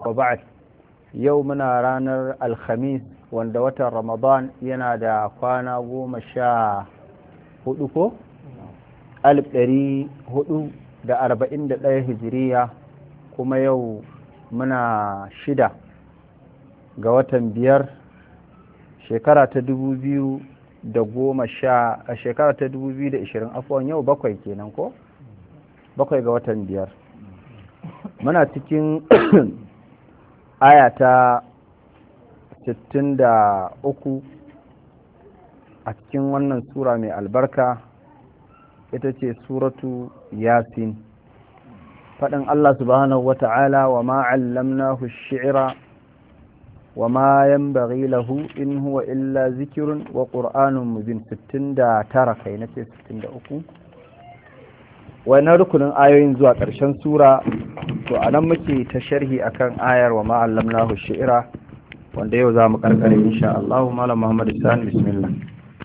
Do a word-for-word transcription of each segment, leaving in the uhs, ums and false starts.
وبعد يومنا رانر الخميس wanda watan Ramadan yana da kwana goma sha hudu ko? alif ɗari hudu da arba'in da ɗaya hijiriya, kuma yau muna shida ga watan biyar shekara ta dubu biyu da goma sha a shekara ta dubu biyu da ishirin afuwan yau bakwai kenan ko? bakwai ga watan biyar muna cikin aya ta sittin da uku a cikin wannan sura mai albarka, ita ce suratu yasin. faɗin Allah subhanahu wata'ala wa ma 'allamnahu ash-shi'ra wa ma yanbaghi lahu in huwa illa zikrun wa qur'anun mubin. sittin da tara kai nace sittin da uku wannan rukunin ayoyin zuwa ƙarshen sura, to anan muke ta sharhi akan ayar wa ma 'allamnahu ash-shi'ra, wanda yau za mu karkare insha Allah. Malam Muhammad Sani, bismillah.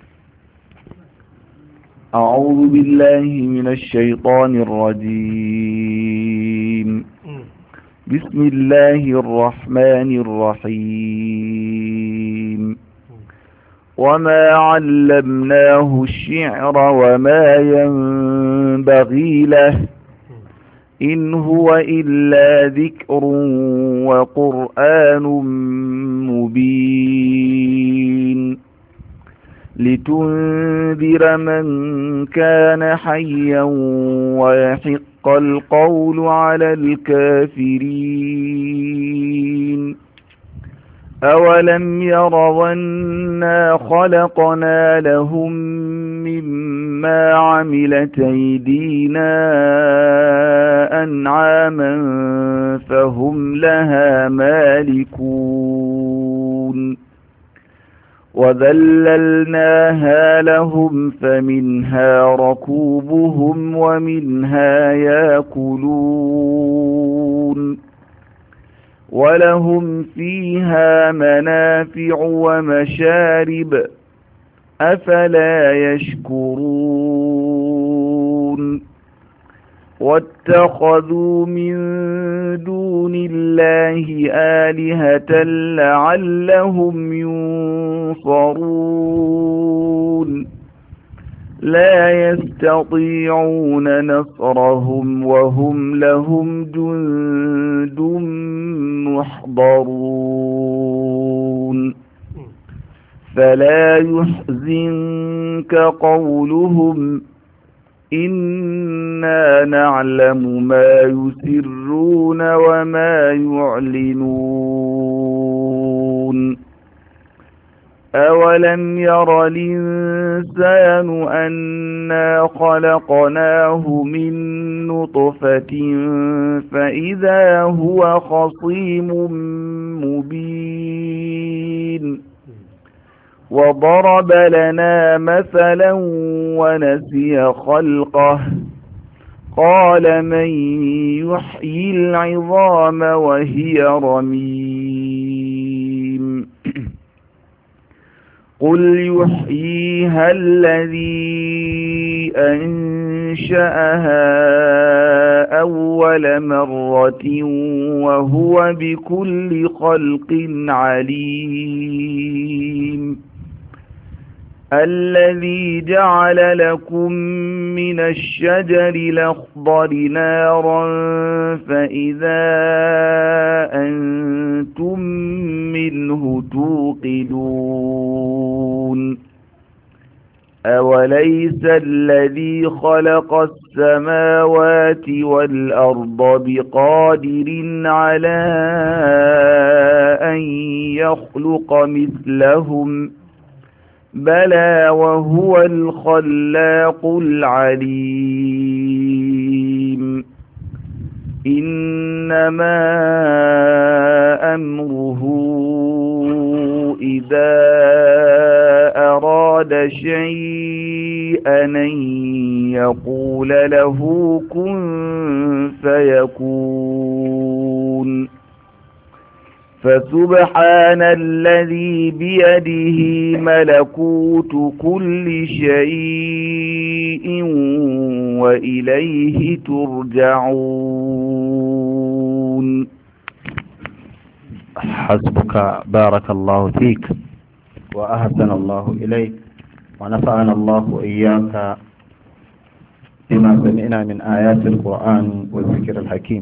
أعوذ بالله من الشيطان الرجيم. بسم الله الرحمن الرحيم. وما علمناه الشعر وما ينبغي له إن هو إلا ذكر وقرآن مبين لتنذر من كان حيا ويحق القول على الكافرين. أولم يروا أنا خلقنا لهم مما عملت أيدينا أنعاما فهم لها مالكون وذللناها لهم فمنها ركوبهم ومنها يأكلون ولهم فيها منافع ومشارب أفلا يشكرون. واتخذوا من دون الله آلهة لعلهم ينصرون لا يستطيعون نصرهم وهم لهم جند محضرون. فلا يحزنك قولهم إنا نعلم ما يسرون وما يعلنون. أولم ير الإنسان أنا خلقناه من نطفة فإذا هو خصيم مبين وضرب لنا مثلا ونسي خلقه قال من يحيي العظام وهي رميم قل يحييها الذي أنشأها أول مرة وهو بكل خلق عليم. الذي جعل لكم من الشجر الأخضر نارا فإذا أنتم منه توقدون. أوليس الذي خلق السماوات والأرض بقادر على أن يخلق مثلهم بلى وهو الخلاق العليم. إنما أمره إذا أراد شيئا أن يقول له كن فيكون. فسبحان الذي بيده ملكوت كل شيء وإليه ترجعون. حسبك بارك الله فيك وأحسن الله إليك ونفعنا الله وإياك بما سمعنا من آيات القرآن والذكر الحكيم.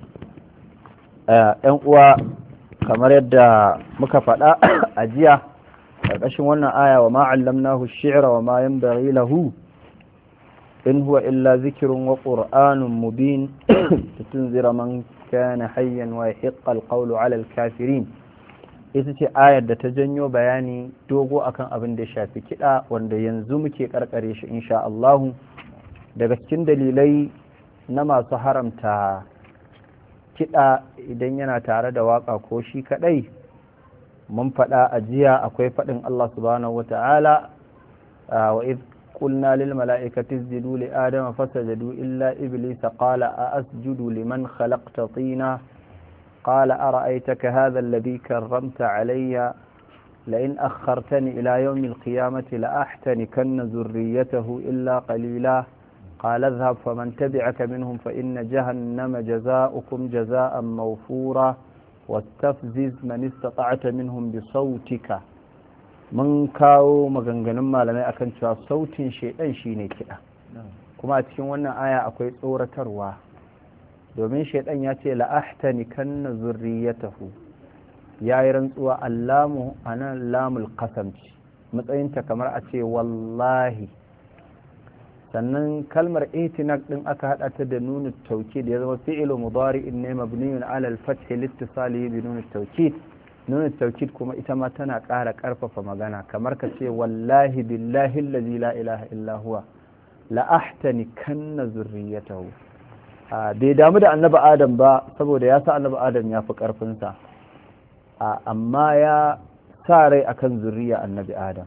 ‘yan uwa kamar yadda muka faɗa a jiya ƙarƙashin wannan aya wa ma'allamnahu shi'ra wa ma yanbaghi lahu in huwa illa zikrun wa qur'anun mubin tunzira man kana hayyan wa yahiqqa alqawlu 'ala alkafirin. ita ce ayar da ta janyo bayani dogo akan abin da ya shafi kiɗa wanda yanzu muke karkare shi insha Allah. Daga cikin dalilai na masu haramta kiɗa idan yana tare da waka ko shi kadai mun faɗa a jiya akwai faɗin Allah subhanahu wata'ala wa idh qulna lil mala'ikati isjudu li adama fasajadu illa iblisa qala a asjudu liman khalaqta tina qala ara'aytaka hadha alladhi karramta alayya لئن أخرتني إلى يوم القيامة لأحتنكن ذريته إلا قليلا قال اذهب فمن تبعك منهم فإن جهنم جزاؤكم جزاء موفورا واستفزز من استطعت منهم بصوتك. من كاو maganganun malamai akan cewa sautin shedan shine kiɗa, kuma a cikin wannan aya akwai tsoratarwa domin shedan ya ce la'ahtanikanna zurriyatahu, ya yi rantsuwa allamu anan lamul qasam matsayinta kamar a ce wallahi. sannan kalmar itinak din aka hada ta da nunu tawkid ya zama fi'lu mudari'in ne mabniun ala al-fath liittisalihi bi nunu tawkid. nunu tawkid kuma ita ma tana ƙara ƙarfafa magana kamar ka ce wallahi billahi allazi la ilaha illa huwa la ahtani kanna zurriyatahu. bai damu da annabi adam ba saboda ya sa annabi adam ya fi karfin sa, amma ya sa rai akan zurriya annabi adam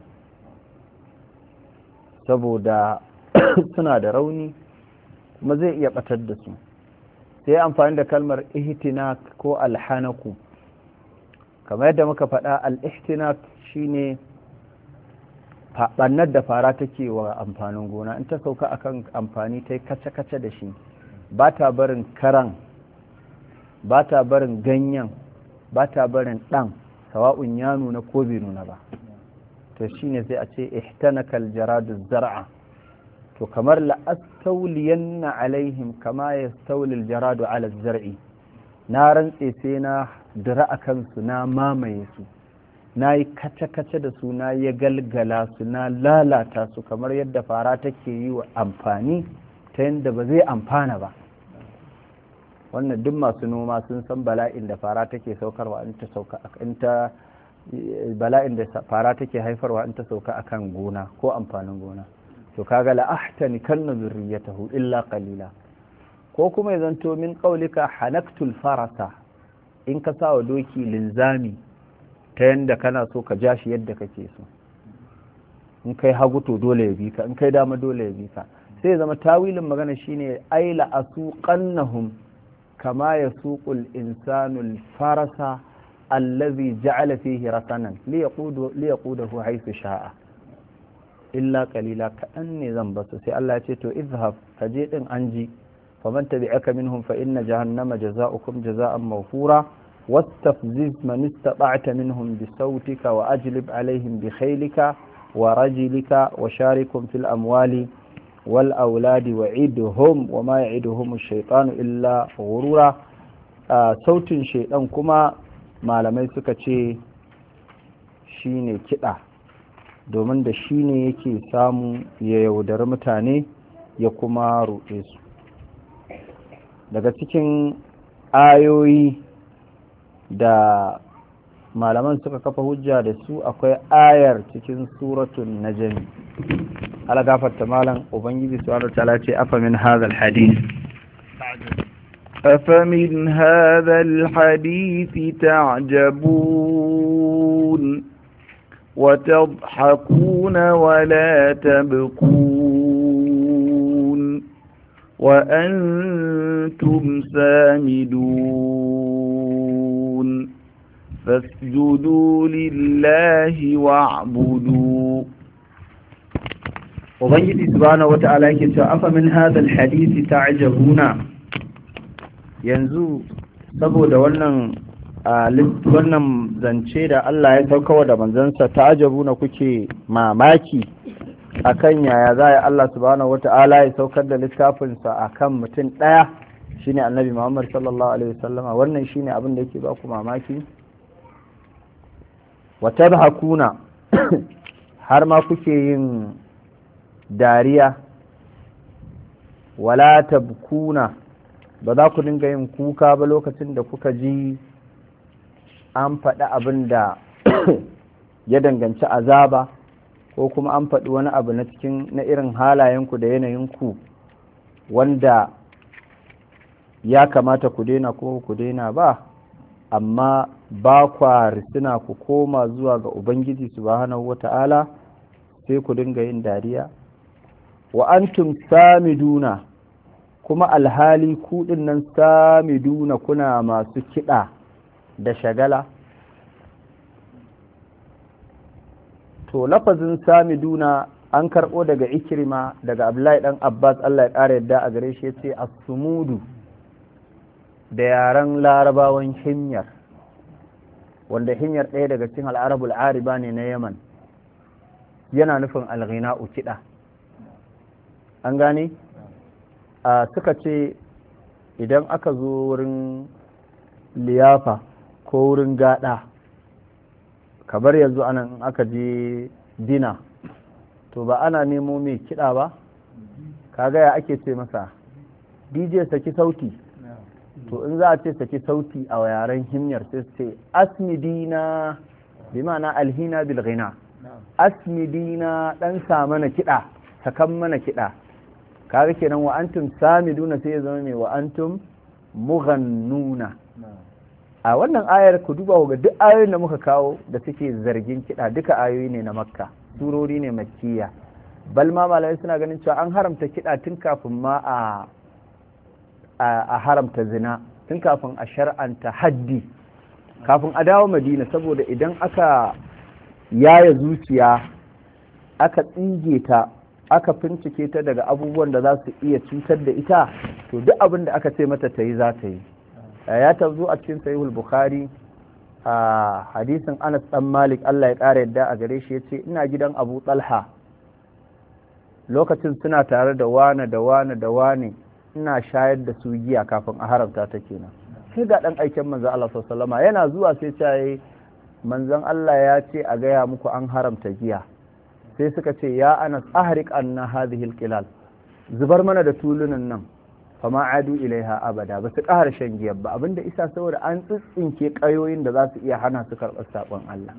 saboda suna da rauni kuma zai iya batar da su, sai amfani da kalmar ihtinak ko alhanaku. kamar yadda muka faɗa al-ihtinak shine bannar da fara take wa amfanin gona in ta sauka akan amfani ta kace-kace da shi, ba ta barin karan, ba ta barin ganyen, ba ta barin ɗan sawa'un ya nuna ko bai nuna ba, to shine sai a ce ihtanakal jaradu zar'a. to kamar la'astauliyanna alaihim kama yastaulil jaradu ala zar'i, na rantse sai na dira a kansu na mamaye su, na yi kace-kace da su, na yi galgala su, na lalata su kamar yadda fara take yi wa amfani ta yadda ba zai amfana ba. wannan duk masu noma sun san bala'in da fara take saukarwa in ta sauka in ta bala'in da fara take haifarwa in ta sauka akan gona ko amfanin gona. to kaga la ahtani kanna zurriyatahu illa qalila, ko kuma ya zanto min qaulika hanaktul farasa, in ka sawa doki linzami ta yanda kana so ka ja shi yadda kake so, in kai hagu to dole ya bi ka, in kai dama dole ya bi ka. sai ya zama tawilin magana shine ai la asuqannahum kama yasuqul insanu al farasa allazi ja'ala fihi rasanan li yaqudu li yaqudahu haythu sha'a illa qalila, kaɗan ne zan basu. sai Allah ya ce to izhab ka je din anji faman tabi'aka minhum fa inna jahannama jaza'ukum jaza'an mawfura wastafziz man istata'ta minhum bi sawtika wa ajlib alaihim bi khaylika wa rajlika wa sharikum fil amwali wal auladi wa'idhum wa ma ya'iduhum ash-shaytanu illa ghurura. sautin shaydan kuma malamai suka ce shine kiɗa, domin da shi ne yake samu ya yaudari mutane ya kuma ruɗe su. daga cikin ayoyi da malaman suka kafa hujja da su akwai ayar cikin suratun najmi. ala gafarta malam, ubangiji subhanahu wataala ce afa min hadha alhadith afa min hadha alhadith ta'jabun وتضحكون ولا تبكون وأنتم سامدون فاسجدوا لله واعبدوا. وبنجي سبحانه وتعالى يقول أفمن هذا الحديث تعجبون. yanzu saboda wannan a wannan zance da Allah ya saukawa da manzansa ta'ajabuna kuke mamaki akan yaya za a Allah subhanahu wata'ala ya saukar da littafinsa akan mutum ɗaya shine annabi Muhammad sallallahu alaihi wasallama. Wannan shine abin da yake ba ku mamaki. wa tadhakuna har ma kuke yin dariya, wala tabkuna ba za ku dinga yin kuka ba lokacin da kuka ji an faɗi abin da ya danganci azaba, ko kuma an faɗi wani abu na cikin na irin halayenku da yanayinku wanda ya kamata ku daina ko ku daina ba, amma ba kwa risina ku koma zuwa ga Ubangiji subhanahu wata'ala sai ku dinga yin dariya. wa antum samiduna, kuma alhali ku dinnan samiduna kuna masu kiɗa da shagala. To lafazin samiduna an karɓo daga Ikrima daga Abdullahi dan Abbas Allah ya ƙara yadda a gare shi, yace as-sumudu da yaren larabawan himyar, wanda himyar ɗaya daga cikin al'arabul ariba ne na Yaman, yana nufin alghina'u kiɗa. An gane a suka ce idan aka zo wurin liyafa ko wurin gada, kabar yanzu anan aka je dina, to ba ana nemo mai kiɗa ba, kaga ya ake ce masa D J saki sauti. To in za a ce saki sauti a yaren himyar sai ce asmidina, bi ma'ana alhina bil ghina, asmidina dan sa mana kiɗa, sakan mana kiɗa. kaga kenan wa antum samiduna sai ya zama mai wa antum mughannuna. A wannan ayar ku duba ga duk ayoyin da muka kawo da suke zargin kiɗa duka ayoyi ne na Makka, surori ne makkiya. Bal ma malamai suna ganin cewa an haramta kiɗa tun kafin ma a a haramta zina, tun kafin a shar'anta haddi, kafin a dawo Madina, saboda idan aka yaya zuciya aka tsige ta aka fincike ta daga abubuwan da za su iya cutar da ita, to duk abin da aka ce mata ta yi za ta yi. Ya tabzo a cikin sahihul bukhari a hadisin Anas dan Malik Allah ya ƙara yadda a gare shi, yace ina gidan Abu Talha lokacin suna tare da wane da wane da wane, ina shayar da su giya kafin a haramta ta kenan. Sai ga dan aiken manzon Allah sallallahu alaihi wasallam yana zuwa sai ya yi manzon Allah ya ce a gaya muku an haramta giya. Sai suka ce ya Anas ahriq anna hadhihi alqilal, zubar mana da tulunan nan, fama adu ilaiha abada, ba su ƙara shan giyar ba, abinda isa saboda an tsitsinke ƙayoyin da za su iya hana su karɓar saƙon Allah.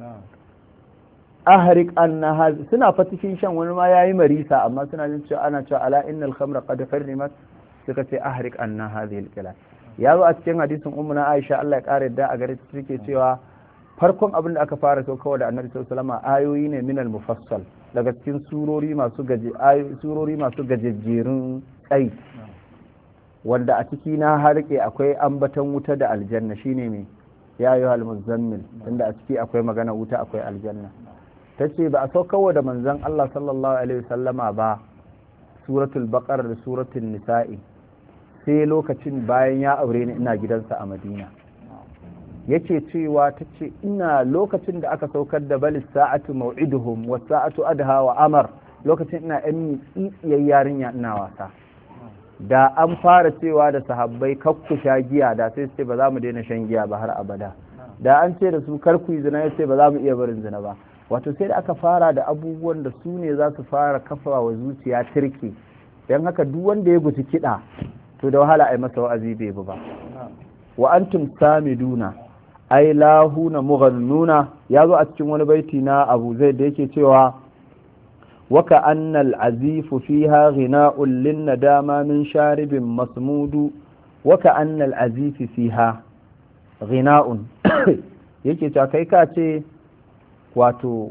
ahriq anna hadhihi, suna fatikin shan, wani ma yayi marisa amma suna jin cewa ana cewa ala innal khamra qad harrimat, suka ce ahriq anna hadhihi alqilal. ya zo a cikin hadisin ummuna Aisha Allah ya ƙara yadda a gare ta take cewa farkon abin da aka fara saukawa da Annabi sallallahu alaihi wasallam ayoyi ne minal mufassal, daga cikin surori masu gaje surori masu gajejjerun tsayi, wanda a ciki na harke akwai ambaton wuta da aljanna, shine me ya ayyuhal muzammil, inda a ciki akwai magana wuta akwai aljanna. tace ba a saukawa da manzon Allah sallallahu alaihi wasallama ba suratul baqara da suratul nisa'i sai lokacin bayan ya aure ni ina gidansa a Madina. Yake cewa ta ce ina lokacin da aka saukar da balis sa'atu maw'iduhum wa sa'atu adha wa amar, lokacin ina yan tsitsiyar yarinya ina wasa. Da an fara cewa da sahabbai kakku sha giya, da sai ce ba za mu daina shan giya ba har abada. Da an ce da su kar ku yi zina, ya ce ba za mu iya barin zina ba. Wato sai da aka fara da abubuwan da su ne za su fara kafa wa zuciya turke, don haka duk wanda ya guji kiɗa to da wahala a yi masa wa'azi bai bi ba. wa antum samiduna ai lahuna mughannuna, ya zo a cikin wani baiti na Abu Zaid da yake cewa waka annal azifu fiha ghina'un lin nadama min sharibin masmudu, waka annal azifi fiha ghina'un yake cewa kai ka ce wato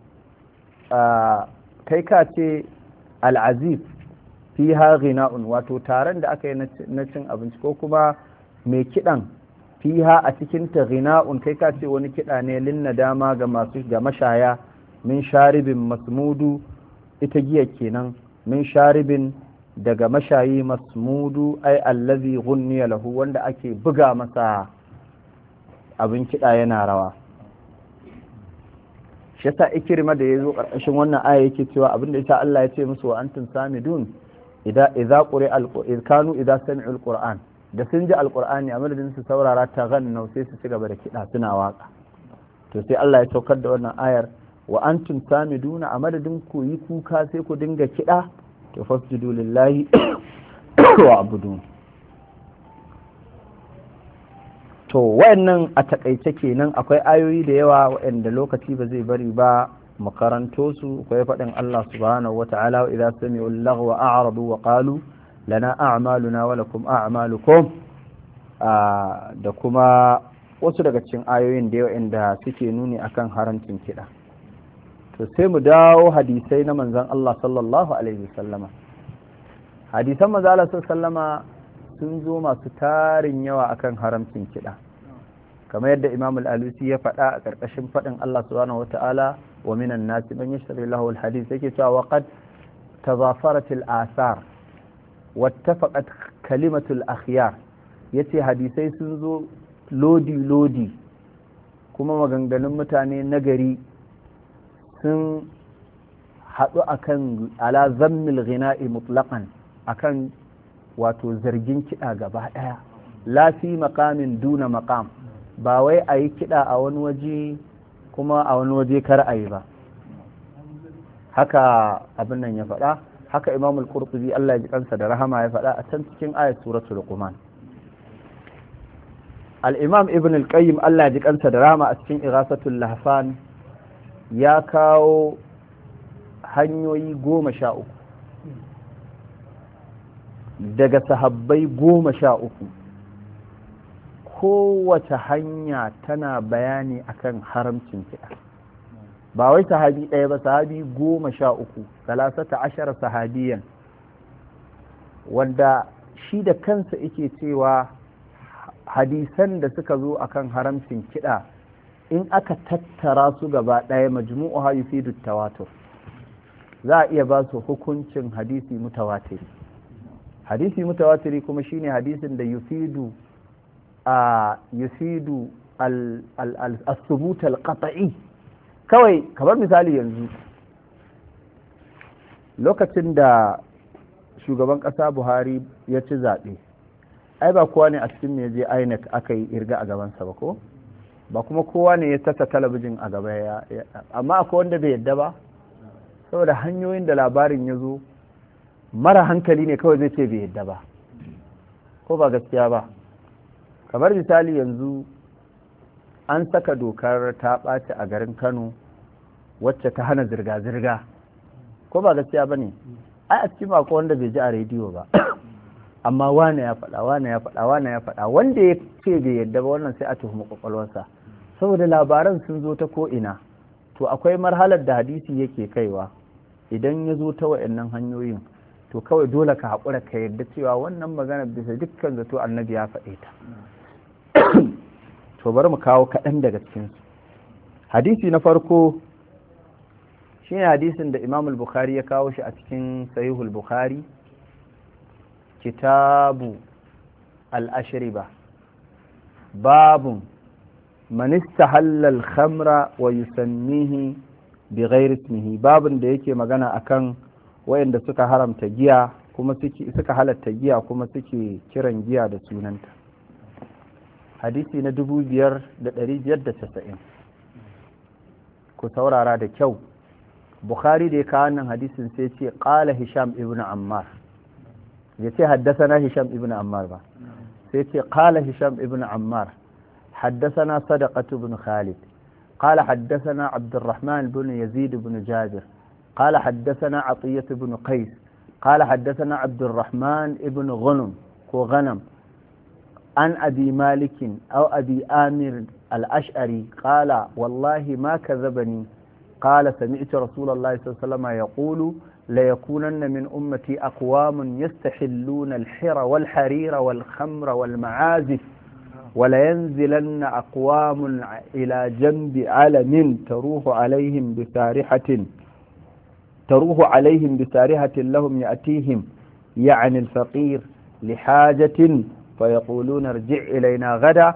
kai ka ce al'azif fiha ghina'un, wato taron da aka yi na cin abinci ko kuma mai kiɗan fiha a cikin ta ghina'un, kai ka ce wani kiɗa ne lin nadama ga masu ga mashaya min sharibin masmudu, ita giya kenan, min sharibin daga mashayi masmudu ai allazi ghunniya lahu, wanda ake buga masa abin kiɗa yana rawa. Shi yasa Ikrima da yazo karkashin wannan aya yake cewa abinda yasa Allah ya ce musu wa antum samidun idza idza quri'a al-qur'an kanu idza sami'u al-qur'an, da sun ji al-qur'ani a madadin su saurara ta ganna sai su ci gaba da kiɗa suna waka. To sai Allah ya saukar da wannan ayar wa antum samiduna a madadin ku yi kuka sai ku dinga kiɗa, to fasjudu lillahi wa abudun. To wayannan a takaice kenan, akwai ayoyi da yawa wayanda lokaci ba zai bari ba makaranto su. Akwai faɗin Allah subhanahu wata'ala wa idza sami'u al-laghwa a'radu wa qalu lana a'maluna wa lakum a'malukum, da kuma wasu daga cikin ayoyin da yawa inda suke nuni akan haramcin kiɗa. To sai mu dawo hadisai na manzon Allah sallallahu alaihi wasallama. Hadisan manzon Allah sallallahu alaihi wasallama sun zo masu tarin yawa akan haramcin kiɗa, kamar yadda Imam al-Alusi ya faɗa a ƙarƙashin faɗin Allah subhanahu wata'ala wa minan nasi man yashtari lahu al-hadith, yake cewa wa qad tazafarat al-athar wattafaqat kalimatu al-akhyar, yace hadisai sun zo lodi lodi kuma maganganun mutane nagari sun haɗu akan ala zammil ghina'i mutlaqan, akan wato zargin kiɗa gaba ɗaya, lafi makamin duna makam, ba wai a yi kiɗa a wani waje kuma a wani waje kar a yi ba. Haka abin nan ya faɗa, haka Imam al-Qurtubi Allah ya ji kansa da rahama ya faɗa a can cikin ayat suratul Luqman. Al-Imam Ibn al-Qayyim Allah ya ji kansa da rahama a cikin Ighasatul Lahfan ya kawo hanyoyi goma sha uku daga sahabbai goma sha uku, kowace hanya tana bayani akan haramcin kiɗa. Ba wai sahabi ɗaya ba, sahabi goma sha uku, salasata ashara sahabiyan, wanda shi da kansa yake cewa hadisan da suka zo akan haramcin kiɗa in aka tattara su gaba ɗaya majmu'uha yufidu tawatur, za a iya ba su hukuncin hadisi mutawatiri. Hadisi mutawatiri kuma shine hadisin da yufidu a yufidu al-thubut al-qat'i. Kawai kamar misali yanzu lokacin da shugaban ƙasa Buhari ya ci zaɓe, ai ba kowa ne a cikin ne je I N E C aka yi irga a gabansa ba ko ba kuma kowa ne ya tasa talabijin a gaba ya, amma akwai wanda bai yadda ba, saboda hanyoyin da labarin ya zo mara hankali ne kawai zai ce bai yadda ba, ko ba gaskiya ba. Kamar misali yanzu an saka dokar ta ɓaci a garin Kano wacce ta hana zirga-zirga, ko ba gaskiya ba ne? Ai a cikin mako wanda bai ji a rediyo ba amma wane ya faɗa wane ya faɗa wane ya faɗa, wanda ya ce bai yadda ba wannan sai a tuhumi kwakwalwarsa, saboda labaran sun zo ta ko'ina. To akwai marhalar da hadisi yake kaiwa, idan ya zo ta wa'annan hanyoyin to kawai dole ka haƙura ka yarda cewa wannan magana bisa dukkan zato annabi ya faɗe ta. To bari mu kawo kaɗan daga cikinsu. Hadisi na farko shi ne hadisin da Imam al-Bukhari ya kawo shi a cikin Sahihul Bukhari, kitabu al-ashriba, babun man istahalla al-khamra wa yusammihi bi ghairi ismihi, babun da yake magana akan wayanda suka haramta giya kuma suke suka halatta giya kuma suke kiran giya da sunanta. Hadisi na dubu biyar da ɗari biyar da casa'in. Ku saurara da kyau. Bukhari da ya kawo wannan hadisin sai ce qala Hisham ibn Ammar, ya ce haddasana Hisham ibn Ammar ba, sai ce qala Hisham ibn Ammar haddasana Sadaqatu ibn Khalid قال حدثنا عبد الرحمن بن يزيد بن جابر قال حدثنا عطية بن قيس قال حدثنا عبد الرحمن بن غنم وغنم عن أبي مالك أو أبي آمر الأشعري قال والله ما كذبني قال سمعت رسول الله صلى الله عليه وسلم يقول ليكونن من أمتي أقوام يستحلون الحر والحرير والخمر والمعازف ولينزلن أقوام إلى جنب علم تروح عليهم بسارحة تروح عليهم بسارحة لهم يأتيهم يعني الفقير لحاجة فيقولون ارجع إلينا غدا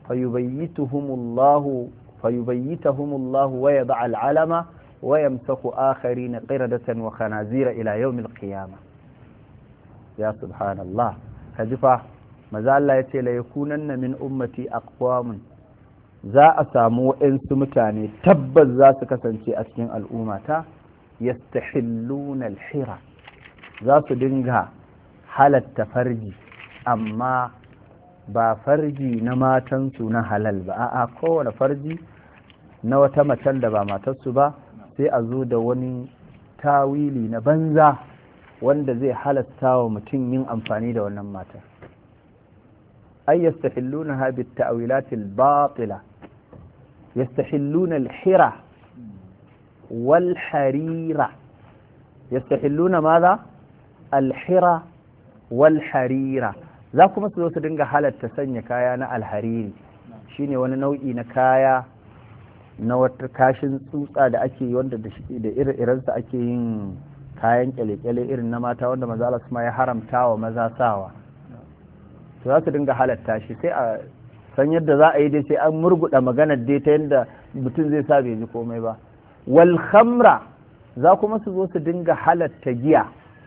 fayubayyituhumullahu fayubayyituhumullahu wa yad'a al'alama wa yamsaku akharin qiradatan wa khanazira ila yawm al-qiyamah. Ya subhanallah, kajifa maza Allah ya ce la yakunanna min ummati aqwamun, za a samu waɗansu mutane tabbas za su kasance a cikin al'ummata yastahilluna al-hira, za su dinga halatta farji, amma ba farji na matansu na halal ba, a'a kowane farji na wata macen da ba matarsu ba, sai a zo da wani tawili na banza wanda zai halatta wa mutum yin amfani da wannan matar. ay yastahillunaha bit ta'wilat al batila, yastahilluna al hira wal harira. yastahilluna madha al hira wal harira, za kuma su zo su dinga halatta sanya kaya na alhariri, shine wani nau'i na kaya na wata kashin tsutsa da ake wanda da ire-irensa ake yin kayan kyale-kyale irin na mata wanda maza Allah kuma ya haramta wa maza sawa. To za su dinga halatta shi, sai a san yadda za a yi dai sai an murguɗa maganar dai ta yadda mutum zai sa bai ji komai ba. Wal khamra, za kuma su zo su dinga halatta giya,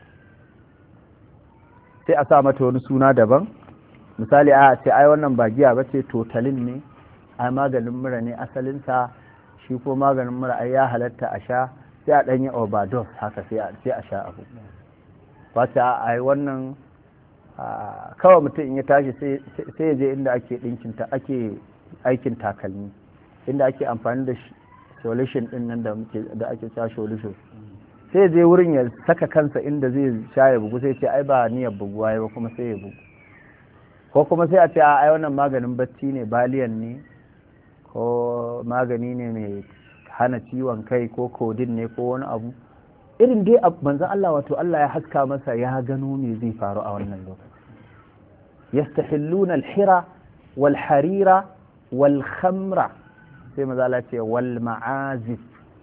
sai a sa mata wani suna daban, misali a ce ai wannan ba giya ba ce totalin ne, ai maganin mura ne asalinsa, shi ko maganin mura ai ya halatta a sha, sai a ɗanyi overdose haka sai a sha abu. ba ta ai wannan kawai mutum in ya tashi sai ya je inda ake ɗinkin ta ake aikin takalmi, inda ake amfani da solution ɗin nan da ake sha solution, sai je wurin ya saka kansa inda zai sha ya bugu, sai ce ai ba niyyar buguwa ba, kuma sai ya bugu. Ko kuma sai a ce a ai wannan maganin bacci ne, baliyan ne, ko magani ne mai hana ciwon kai, ko kodin ne, ko wani abu irin dai manzon Allah, wato Allah ya haska masa ya gano me zai faru a wannan lokaci. yastahilluna al-hira wal harira wal khamra, sai maza Allah ce wal ma'azif.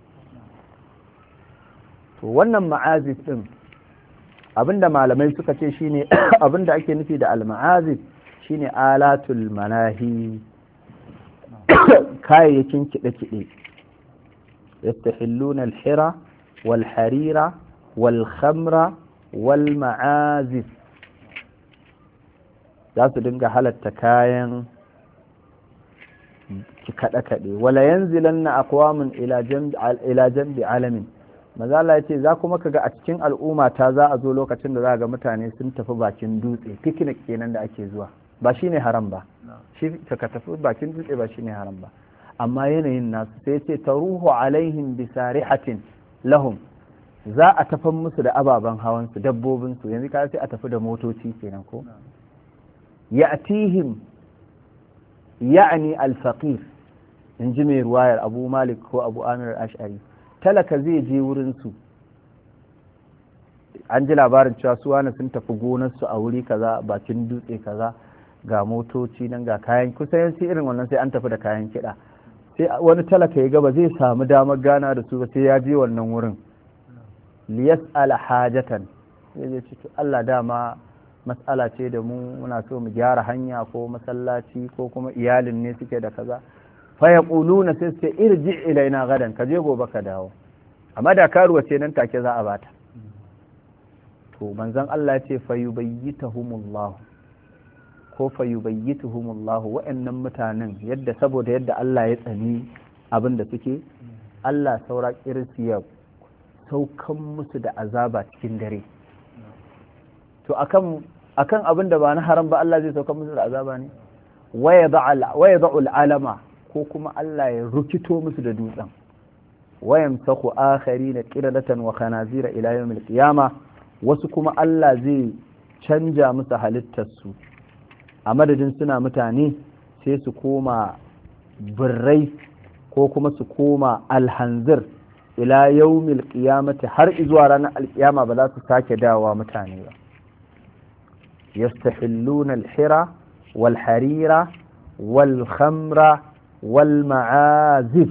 to wannan ma'azif din abinda malamai suka ce shine abinda ake nufi da al ma'azif shine alatul manahi, kayayyakin kiɗe-kiɗe. yastahilluna al-hira wal harira wal khamra wal ma'azif, za su dinga halatta kayan kaɗe-kaɗe. wala yanzilanna aqwamun ila jambi ila jambi alamin, maza Allah ya ce za kuma kaga a cikin al'umma ta za a zo lokacin da za ga mutane sun tafi bakin dutse, picnic kenan da ake zuwa, ba shine haram ba, shi ka tafi bakin dutse ba shine haram ba, amma yanayin nasu sai ce taruhu alaihim bisarihatin lahum, za a tafan musu da ababen hawan su, dabbobin su, yanzu ka sai a tafi da motoci kenan ko. ya'tihim ya'ni al-faqir, in ji mai ruwayar Abu Malik ko Abu Amir al-Ash'ari, talaka zai je wurin su, an ji labarin cewa su wani sun tafi gonar su a wuri kaza, bakin dutse kaza, ga motoci nan, ga kayan kusan sai irin wannan sai an tafi da kayan kiɗa, sai wani talaka ya ga ba zai samu damar gana da su ba, sai ya je wannan wurin liyas'ala hajatan, sai ya ce Allah dama mas'ala ce da mu muna so mu gyara hanya ko masallaci ko kuma iyalin ne suke da kaza, fa yaquluna sai sai irji ilaina gadan, ka je gobe ka dawo, amma da karuwa ce nan take za a bata. to manzon Allah ya ce fa yubayyituhumullah ko fa yubayyituhumullah, wa'annan mutanen yadda saboda yadda Allah ya tsani abin da suke, Allah saura kirsi ya saukan musu da azaba cikin dare. to akan akan abin da ba na haram ba Allah zai saukan musu da azaba ne, waya da'ul alama, ko kuma Allah ya rukito musu da dutsen, wayan saku akhari na qiradatan wa khanazira ila yawmil qiyama, wasu kuma Allah zai canja musu halittarsu, a madadin suna mutane sai su koma birrai ko kuma su koma alhanzir ila yawmil qiyamati, har zuwa ranar alkiyama ba za su sake dawowa mutane ba. yastahilluna al-hira wal harira wal khamra wal ma'azif.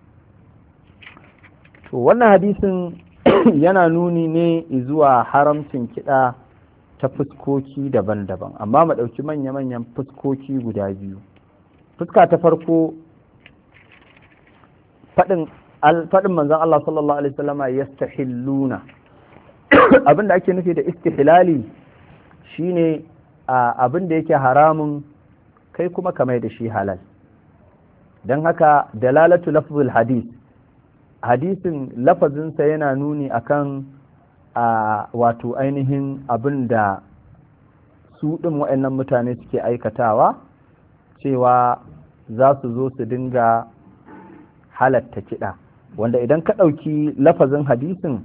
to wannan hadisin yana nuni ne zuwa haramcin kiɗa ta fuskoki daban-daban, amma mu ɗauki manya-manyan fuskoki guda biyu. fuska ta farko faɗin faɗin manzon Allah sallallahu alaihi wasallama yastahilluna abinda ake nufi da istihlali shine abin da yake haramun kai kuma ka mai da shi halal. don haka dalalatu lafzul hadis hadisin lafazinsa yana nuni akan a wato ainihin abin da su ɗin waɗannan mutane suke aikatawa, cewa za su zo su dinga halatta kiɗa, wanda idan ka ɗauki lafazin hadisin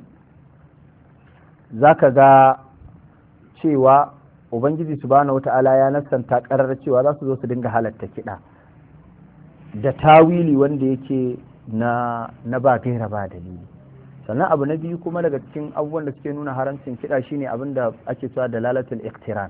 za ka ga cewa ubangiji subhanahu wata'ala ya nassanta ƙarar cewa za su zo su dinga halatta kiɗa da tawili wanda yake na na ba gaira ba dalili. Sannan abu na biyu kuma daga cikin abubuwan da suke nuna haramcin kiɗa shine abin da ake cewa dalalatul iqtiran.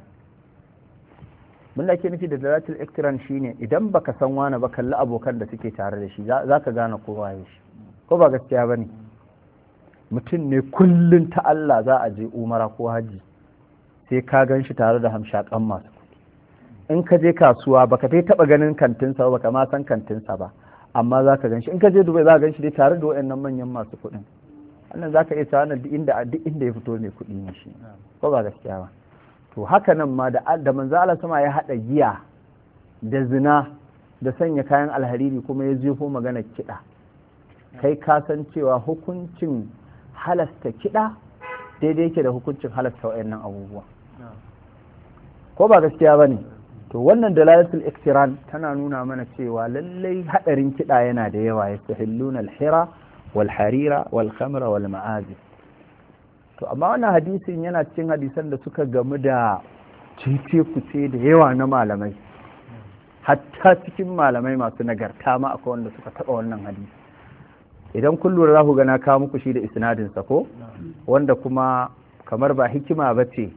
Mun da ake nufi da dalalatul iqtiran shine idan baka san wani ba, kalli abokan da suke tare da shi za ka gane ko waye shi, ko ba gaskiya bane. Mutum ne kullun ta Allah za a je umara ko haji sai ka gan shi tare da hamshakan masu kuɗi. In ka je kasuwa baka dai taɓa ganin kantinsa ba, baka ma san kantinsa ba, amma za ka gan shi. In ka je Dubai za ka gan shi dai tare da waɗannan manyan masu kuɗin. Wannan za ka iya cewa duk inda duk inda ya fito mai kuɗi ne shi, ko ba gaskiya ba. To haka nan ma da da manzo Allah sama ya haɗa giya da zina da sanya kayan alhariri kuma ya jefo magana kiɗa, kai ka san cewa hukuncin halasta kiɗa daidai yake da hukuncin halasta waɗannan abubuwa, ko ba gaskiya ba ne. To wannan dalalatul iktiran tana nuna mana cewa lallai hadarin kiɗa yana da yawa, yastahilluna al-hira wal harira wal khamra wal ma'azif. To amma wannan hadisin yana cikin hadisan da suka gamu da cece kuce da yawa na malamai, hatta cikin malamai masu nagarta ma akwai wanda suka taɓa wannan hadisi. Idan kun lura za ku ga na kawo muku shi da isnadin sa ko, wanda kuma kamar ba hikima ba ce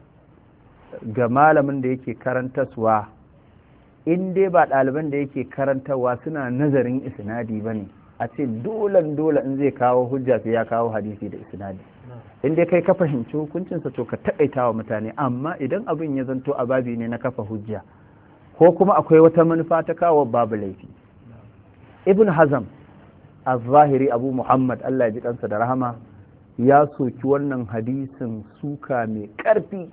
ga malamin da yake karantaswa, in dai ba ɗaliban da yake karantarwa suna nazarin isnadi ba ne, a ce dolan dole in zai kawo hujja sai ya kawo hadisi da isnadi. In dai kai ka fahimci hukuncinsa to ka taƙaita wa mutane, amma idan abin ya zanto a babi ne na kafa hujja ko kuma akwai wata manufa ta kawo babu laifi. Ibn Hazm az-Zahiri Abu Muhammad Allah ya ji kansa da rahama ya soki wannan hadisin suka mai ƙarfi.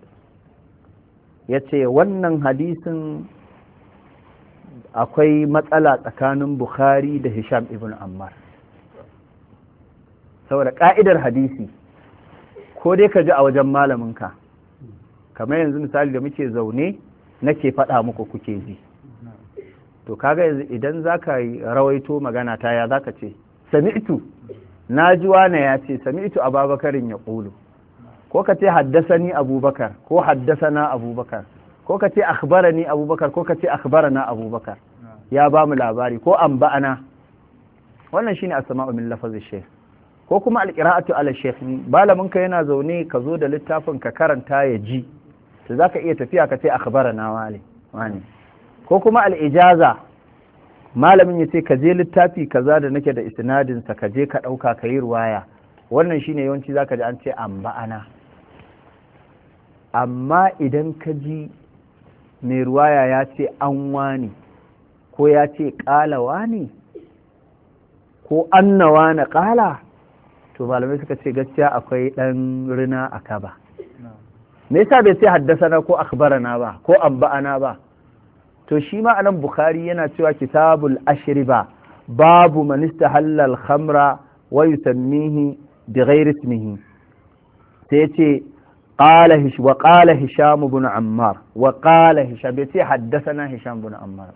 Ya ce wannan hadisin akwai matsala tsakanin Bukhari da Hisham ibn Ammar, saboda ƙa'idar hadisi ko dai ka ji a wajen malaminka, kamar yanzu misali da muke zaune nake faɗa muku kuke ji, to kaga yanzu idan za ka rawaito magana ta ya za ka ce sami'tu, na ji wane ya ce sami'tu ababakarin ya ƙulu, ko ka ce haddasani abubakar ko haddasana abubakar, ko ka ce akhbarani abubakar ko ka ce akhbarana abubakar, ya ba mu labari, ko an ba'ana. Wannan shine asma'u min lafazin shaykh, ko kuma alqira'atu ala shaykh. Malamin ka yana zaune ka zo da littafin ka karanta ya ji, to zaka iya tafiya ka ce akhbarana wali wani, ko kuma al-ijaza, malamin ya ce ka je littafi kaza da nake da isnadin sa ka je ka dauka ka yi ruwaya. Wannan shine yawanci zaka ji an ce an ba'ana. Amma idan ka ji mai ruwaya ya ce an wani, ko ya ce ƙala wani, ko annawa na ƙala, to malamai suka ce gaskiya akwai ɗan rina a kaba. Me yasa bai sai haddasana ko akhbarana ba ko amba'ana ba? To shi ma anan Bukhari yana cewa kitabul ashriba babu man istahalla al-khamra wa yusammihi bi ghairi ismihi, sai ya ce قال هش وقال هشام بن عمار وقال هشام بيتي حدثنا هشام بن عمار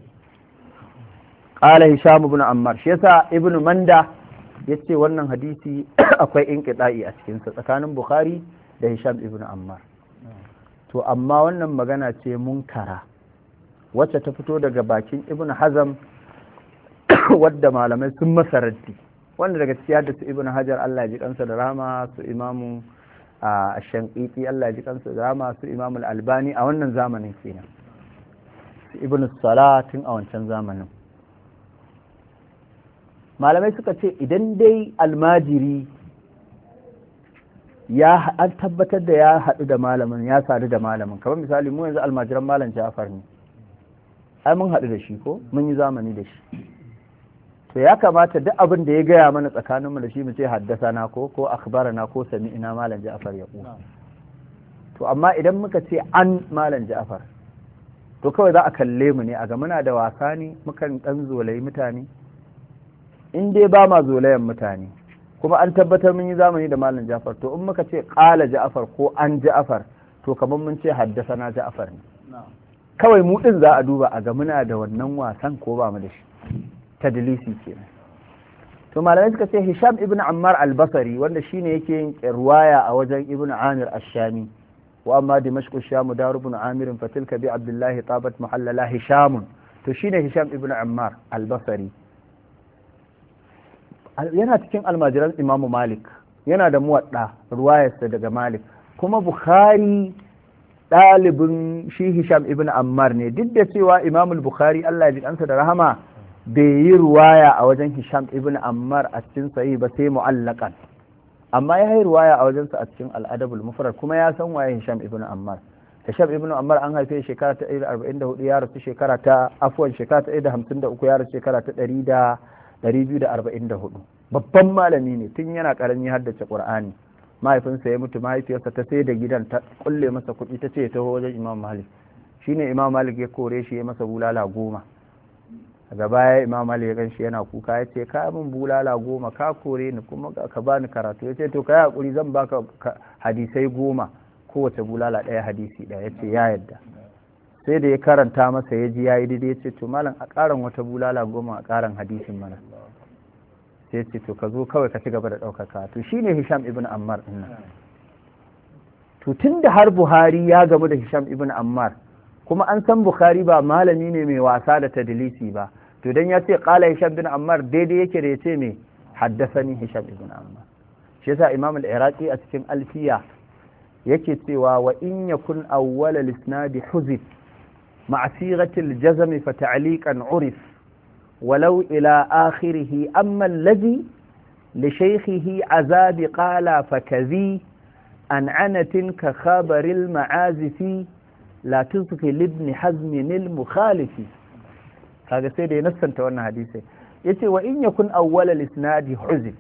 قال هشام بن عمار shi yasa ibn manda yace wannan hadisi akwai inqita'i a cikin sa tsakanin Bukhari da Hisham ibn Ammar. To amma wannan magana ce munkara wacce ta fito daga bakin Ibn Hazm wadda malamai sun masa raddi, wanda daga cikin da su Ibn Hajar Allah ya ji kansa da rahama, su imamu a Shanqiti Allah ya ji kansa da rahama, su Imam al-Albani a wannan zamanin kenan, su Ibn Salah tun a wancan zamanin. Malamai suka ce idan dai almajiri ya an tabbatar da ya haɗu da malamin, ya sadu da malamin, kamar misali mu yanzu almajiran malam Ja'far ne, ai mun haɗu da shi ko mun yi zamani da shi. To ya kamata duk abin da ya gaya mana tsakaninmu da shi mu ce haddasana ko ko akhbarana ko sami'ina malam Ja'far ya ku. To amma idan muka ce an malam Ja'far to kawai za a kalle mu ne a ga muna da wasa ne mukan dan zolayi mutane. In dai ba ma zolayen mutane kuma an tabbatar mun yi zamani da malam Ja'far to in muka ce qala Ja'far ko an Ja'far to kamar mun ce haddasana Ja'far ne. Kawai mu din za a duba a ga muna da wannan wasan ko ba mu da shi. Tadlisi kenan. To malamai suka ce Hisham ibn Ammar al-Basri wanda shine yake yin riwaya a wajen Ibn Amir ash-Shami wa amma Dimashq ash-Sham dar ibn Amir fa tilka bi Abdullah tabat muhallala Hisham to shine Hisham ibn Ammar al-Basri yana cikin almajiran Imam Malik yana da muwadda riwayarsa daga Malik kuma Bukhari ɗalibin shi Hisham ibn Ammar ne duk da cewa Imam al-Bukhari Allah ya ji kansa da rahama bai yi ruwaya a wajen Hisham ibn Ammar a cikin sahih ba sai mu'allaqan amma ya yi ruwaya a wajensa a cikin al-Adab al-Mufrad kuma ya san waye Hisham ibn Ammar. Hisham ibn Ammar an haife shekara ta ɗari da arba'in da hudu ya rasu shekara ta afwan shekara ta ɗari da hamsin da uku ya rasu shekara ta ɗari da ɗari biyu da arba'in da hudu. Babban malami ne tun yana karami haddace Qur'ani. Mahaifinsa ya mutu mahaifiyarsa ta sai da gidan ta kulle masa kuɗi ta ce ya taho wajen Imam Malik. Shine Imam Malik ya kore shi ya masa bulala goma. Daga baya Imam Malik ya ganshi yana kuka ya ce ka min bulala goma ka kore ni kuma ka bani karatu ya ce to kai hakuri zan baka hadisai goma kowace bulala ɗaya hadisi ɗaya ya ce ya yadda sai da ya karanta masa ya ji yayi daidai ya ce to malam a ƙaran wata bulala goma a ƙaran hadisin mana sai ce to ka zo kawai ka ci gaba da ɗaukar karatu shine Hisham ibn Ammar ɗin nan. To tunda har Buhari ya gamu da Hisham ibn Ammar kuma an san Bukhari ba malami ne mai wasa da tadlisi ba to dan ya ce qala Hisham bin Ammar daidai yake da yace me haddathani Hisham ibn Ammar. Shi yasa Imam al-Iraqi a cikin Alfiya yake cewa wa in yakun awwal al-isnad huzif ma'a sighati al-jazm fa ta'liqan urif walau ila akhirih amma alladhi li shaykhihi azab qala fakazi an anatin ka khabar al-ma'azifi la tuzfi libni hazmin al-mukhalifi. Kaga sai da ya nassanta wannan hadisi yace wa in yakun awwal al-isnad huzif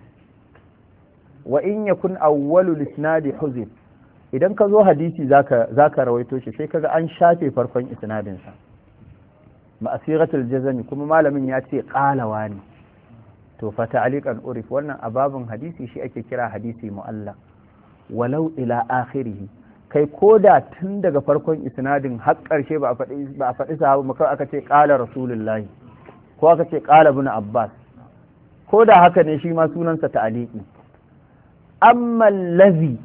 wa in yakun awwal al-isnad huzif idan ka zo hadisi zaka zaka rawaito shi sai kaga an shafe farkon isnadin sa ma'asiratul jazmi kuma malamin ya ce qalawa ne to fa ta'liqan urif wannan ababun hadisi shi ake kira hadisi mu'allaq walau ila akhirih kai ko da tun daga farkon isnadin har ƙarshe ba a faɗi ba a faɗi sahabu ba kawai aka ce ƙala rasulullahi ko aka ce ƙala ibn abbas ko da haka ne shi ma sunansa ta'aliki. Amma allazi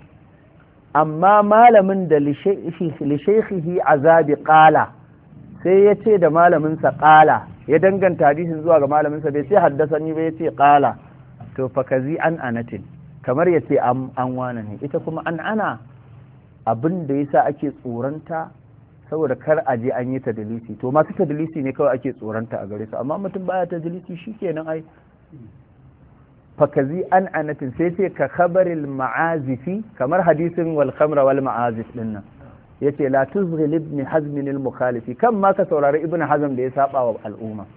amma malamin da li shaykhihi azabi qala sai ya ce da malamin sa qala ya danganta hadisin zuwa ga malamin sa bai ce haddasani ba ya ce qala to fa kazi an anatin kamar ya ce an wana ne ita kuma an ana abin da yasa ake tsoranta saboda kar a je an yi tadlisi to masu tadlisi ne kawai ake tsoranta a gare su amma mutum baya tadlisi shikenan ai fakazi an anatin sai ce ka khabaril ma'azifi kamar hadisin wal khamra wal ma'azif din nan yace la tuzghil ibn hazm al mukhalifi kan ma ka saurari ibn hazm da ya saba wa al'umma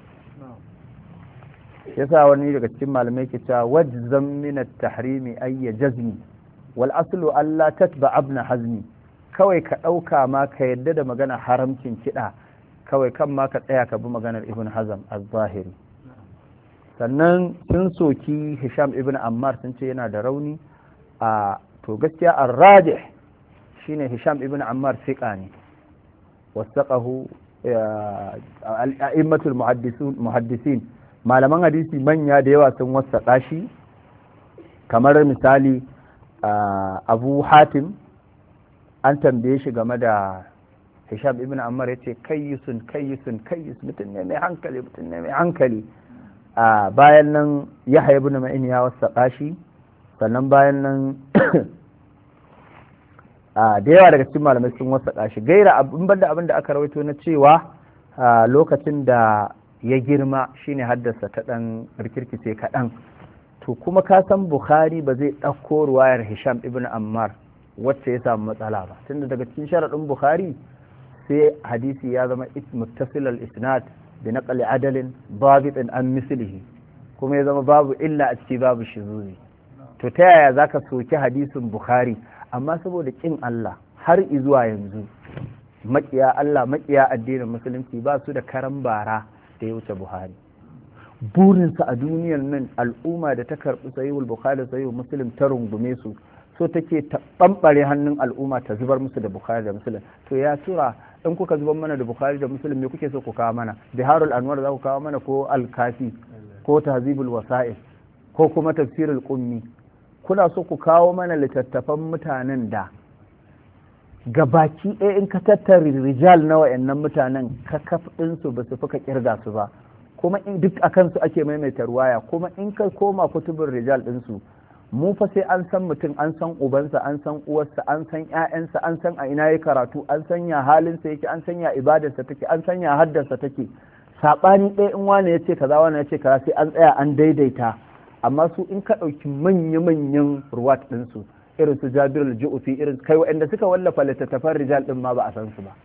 yasa wani daga cikin malamai ke cewa wajzam min at-tahrimi ay jazmi wal aslu alla tatba ibn hazmi kawai ka dauka ma ka yadda da magana haramcin kida kawai kan ma ka tsaya ka bi maganar ibn hazm az-zahiri sannan sun soki hisham ibn ammar sun ce yana da rauni a to gaskiya ar-rajih shine hisham ibn ammar thiqa ne wasaqahu a'immatul muhaddisun muhaddisin malaman hadisi manya da yawa sun wasaqa shi kamar misali abu hatim an tambaye shi game da hisham ibn ammar yace kayyisun kayyisun kayyis mutum ne mai hankali mutum ne mai hankali a bayan nan yahya ibn ma'in ya wasaqa shi sannan bayan nan a da yawa daga cikin malamai sun wasaqa shi gaira abin banda abin da aka rawaito na cewa lokacin da ya girma shine haddasa ta dan rikirkice kaɗan to kuma ka san bukhari ba zai ɗauko ruwayar hisham ibn ammar wacce ya samu matsala ba tunda daga cikin sharaɗin bukhari sai hadisi ya zama muttasil al-isnad bi naqli adalin dabitin an mislihi kuma ya zama babu illa a ciki babu shizuzi. To ta yaya zaka soki hadisin Bukhari amma saboda kin Allah har izuwa yanzu makiya Allah makiya addinin musulunci ba su da karan bara da ya wuce Buhari. Burinsa a duniyar nan al'umma da ta karɓi sahihul Bukhari da sahihul Muslim ta rungume su so take ta ɓamɓare hannun al'umma ta zubar musu da Bukhari da Muslim. To ya tura in kuka zubar mana da Bukhari da Muslim me kuke so ku kawo mana? Biharul Anwar za ku kawo mana ko Al-Kafi ko Tahzibul Wasa'il ko kuma Tafsirul Qummi? Kuna so ku kawo mana littattafan mutanen da gabaki ɗaya in ka tattara rijal na wa'annan mutanen ka kaf ɗinsu ba su fi ka kirga su ba, kuma in duk a kansu ake maimaita ruwaya, kuma in ka koma kutubin rijal ɗinsu mu fa sai an san mutum, an san ubansa, an san uwarsa, an san ƴaƴansa, an san a ina ya karatu, an san ya halinsa yake, an san ya ibadarsa take, an san ya haddarsa take. Saɓani ɗaya in wani ya ce kaza wani ya ce kaza sai an tsaya an daidaita. Amma su in ka ɗauki manya-manyan ruwat ɗinsu irin su Jabir al-Ju'fi, irin kai waɗanda suka wallafa littattafan rijal ɗin ma ba a san su ba.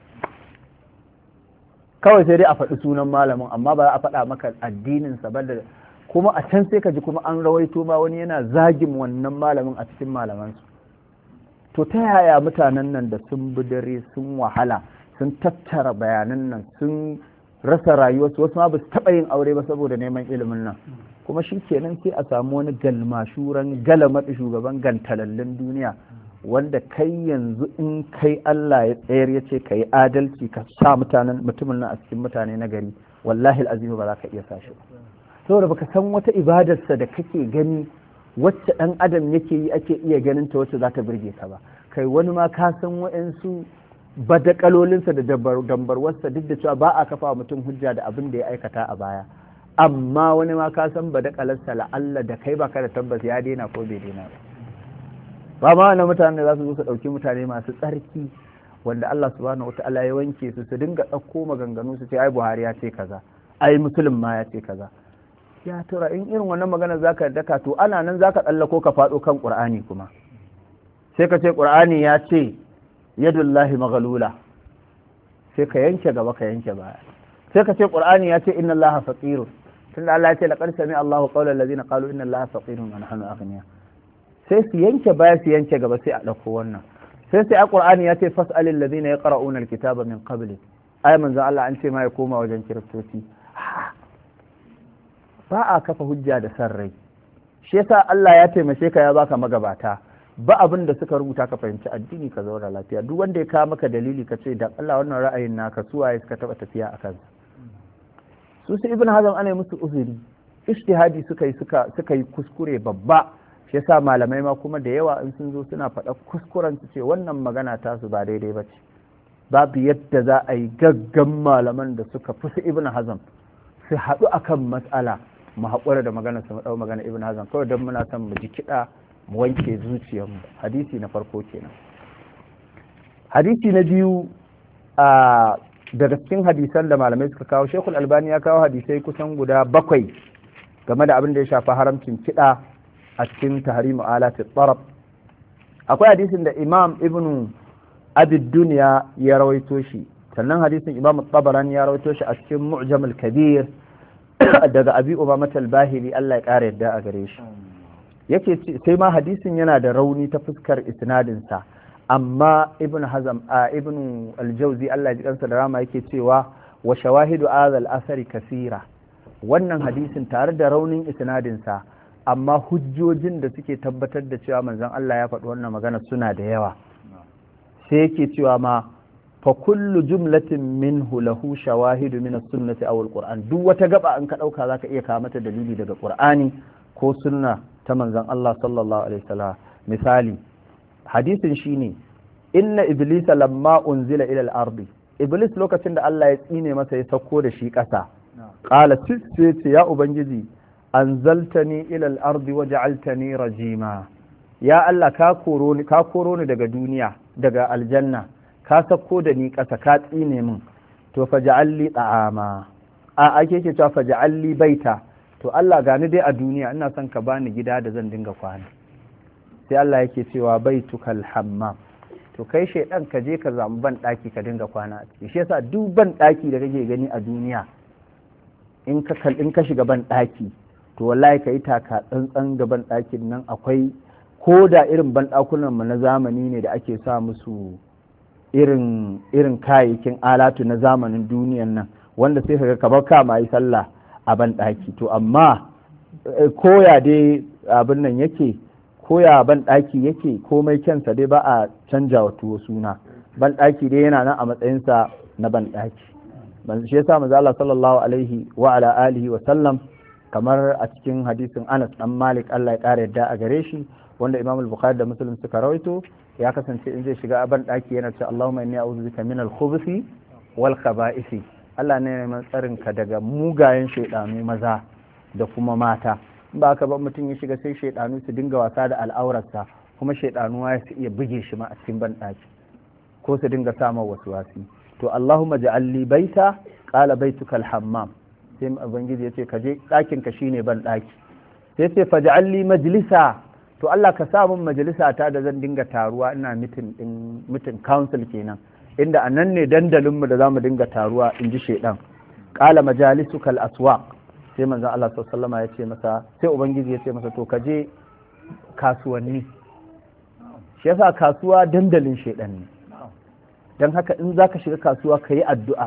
Kawai sai dai a faɗi sunan malamin amma ba za a faɗa maka addininsa ba, da kuma a can sai ka ji kuma an rawaito ma wani yana zagin wannan malamin a cikin malamansu. To ta yaya mutanen nan da sun bi dare sun wahala sun tattara bayanan nan sun rasa rayuwarsu, wasu ma ba su taɓa yin aure ba saboda neman ilimin nan, kuma shi kenan sai a samu wani galmashuran galamaɗi shugaban gantalallin duniya wanda kai yanzu in kai Allah ya tsayar ya ce ka yi adalci ka sa mutanen mutumin nan a cikin mutane na gari, wallahi al'azimi ba za ka iya sa shi ba, saboda baka san wata ibadarsa da kake gani wacce ɗan adam yake yi ake iya ganin ta wacce za ta burge ka ba. Kai wani ma ka san wa'ansu badakalolinsa da dambarwarsa duk da cewa ba a kafa mutum hujja da abin da ya aikata a baya, amma wani ma ka san badakalarsa la'alla da kai baka da tabbas ya daina ko bai daina ba. Ba ma wani mutane da za su zo su ɗauki mutane masu tsarki wanda Allah subhanahu wata'ala ya wanke su su dinga ɗauko maganganu su ce ai Buhari ya ce kaza, ai Muslim ma ya ce kaza. Ya tura in irin wannan magana zaka daka to ana nan zaka tsallako ka faɗo kan Qur'ani kuma sai ka ce Qur'ani ya ce yadullahi maghlula, sai ka yanke gaba ka yanke baya. Sai ka ce Qur'ani ya ce inna Allaha faqirun, tunda Allah ya ce laqad sami Allahu qawla allazina qalu inna Allaha faqirun wa nahnu aghniya. Sai su yanke baya su yanke gaba sai a dauko wannan. Sai sai a Qur'ani ya ce fas'alil ladina yaqra'una alkitaba min qabli. Ai manzo Allah an ce ma ya koma wajen kiristoci. Ba a kafa hujja da san rai. Shi yasa Allah ya taimake ka ya baka magabata. Ba abin da suka rubuta ka fahimci addini ka zauna lafiya. Duk wanda ya kawo maka dalili ka ce da Allah wannan ra'ayin naka su waye suka taba tafiya a kansa. Su su Ibn Hazm ana musu uzuri. Ijtihadi suka yi suka suka yi kuskure babba. Shi yasa malamai ma kuma da yawa in sun zo suna faɗa kuskuren su ce wannan magana ta su ba daidai ba ce. Babu yadda za a yi gaggan malaman da suka fi su Ibn Hazm su haɗu akan matsala mu haƙura da magana su mu ɗau magana Ibn Hazm kawai don muna son mu ji kiɗa mu wanke zuciyarmu. Hadisi na farko kenan. Hadisi na biyu a daga cikin hadisan da malamai suka kawo, Sheikhul Albani ya kawo hadisai kusan guda bakwai game da abin da ya shafi haramcin kiɗa a cikin tahrimu alati tarab. Akwai hadisin da Imam Ibn Abi Dunya ya rawaito shi, sannan hadisin Imam Tabarani ya rawaito shi a cikin Mu'jam al-Kabir daga Abi Umama al-Bahili, Allah ya ƙara yadda a gare shi. Yake sai ma hadisin yana da rauni ta fuskar isnadinsa, amma Ibn Hazm a Ibn al-Jawzi Allah ya ji kansa da rama yake cewa wa shawahidu hadha al-athari kasira. Wannan hadisin tare da raunin isnadinsa amma hujjojin da suke tabbatar da cewa manzon Allah ya faɗi wannan magana suna da yawa. Sai yake cewa ma fa kullu jumlatin minhu lahu shawahidu min as-sunnati aw al-Qur'an. Duk wata gaba an ka dauka zaka iya kawo mata dalili daga Qur'ani ko sunna ta manzon Allah sallallahu alaihi wasallam. Misali hadisin shine inna iblisa lamma unzila ila al-ardi, iblis lokacin da Allah ya tsine masa ya sauko da shi ƙasa, qala sai ce ya ubangiji anzaltani ila al-ardi waj'altani rajima, ya Allah ka koro ni ka koro ni daga duniya daga aljanna ka sauko da ni ƙasa ka tsine min, to faj'alli ta'ama a ake ce ta faj'alli baita, to Allah gani dai a duniya ina son ka bani gida da zan dinga kwana. Sai Allah yake cewa baitukal hammam, to kai shaidan ka je ka zamu ban daki ka dinga kwana a ciki. Shi yasa duk ban daki da kake gani a duniya in ka in ka shiga ban daki to wallahi kai taka tsantsan ga ban dakin nan akwai ko da irin ban dakunan mu na zamani ne da ake sa musu irin irin kayayyakin alatu na zamanin duniyan nan wanda sai ka ga kamar ka ma yi sallah a ban daki, to amma koya dai abin nan yake koya ban daki yake komai kyansa dai ba a canja wa tuwo suna. Ban daki dai yana nan a matsayinsa na ban daki. Shi yasa manzo Allah sallallahu alaihi wa ala alihi wa sallam kamar a cikin hadisin Anas dan Malik Allah ya kare yadda a gare shi wanda Imam al-Bukhari da Muslim suka rawaito, ya kasance in zai shiga ban daki yana cewa Allahumma inni a'udhu bika min al-khubuthi wal khaba'isi. Allah ne neman tsarin ka daga mugayen shaidanu maza da kuma mata. In ba ka ba mutum ya shiga sai shaidanu su dinga wasa da al'aurarsa, kuma shaidanu ya su iya buge shi ma a cikin ban daki ko su dinga sama wasu wasi. To Allahumma ja'al li baita qala baituka al-hammam, sai ubangiji yace ka je dakin ka shine ban daki. Sai sai faj'al li majlisa, to Allah ka sa mun majalisa ta da zan dinga taruwa ina meeting din meeting council kenan, inda anan ne dandalin mu da zamu dinga taruwa in ji shedan. Qala majalisuka al-aswaq, sai manzon Allah sallallahu alaihi wasallam ya ce masa, sai ubangiji ya ce masa to ka je kasuwanni. Shi yasa kasuwa dandalin shedan ne, don haka in za ka shiga kasuwa ka yi addu'a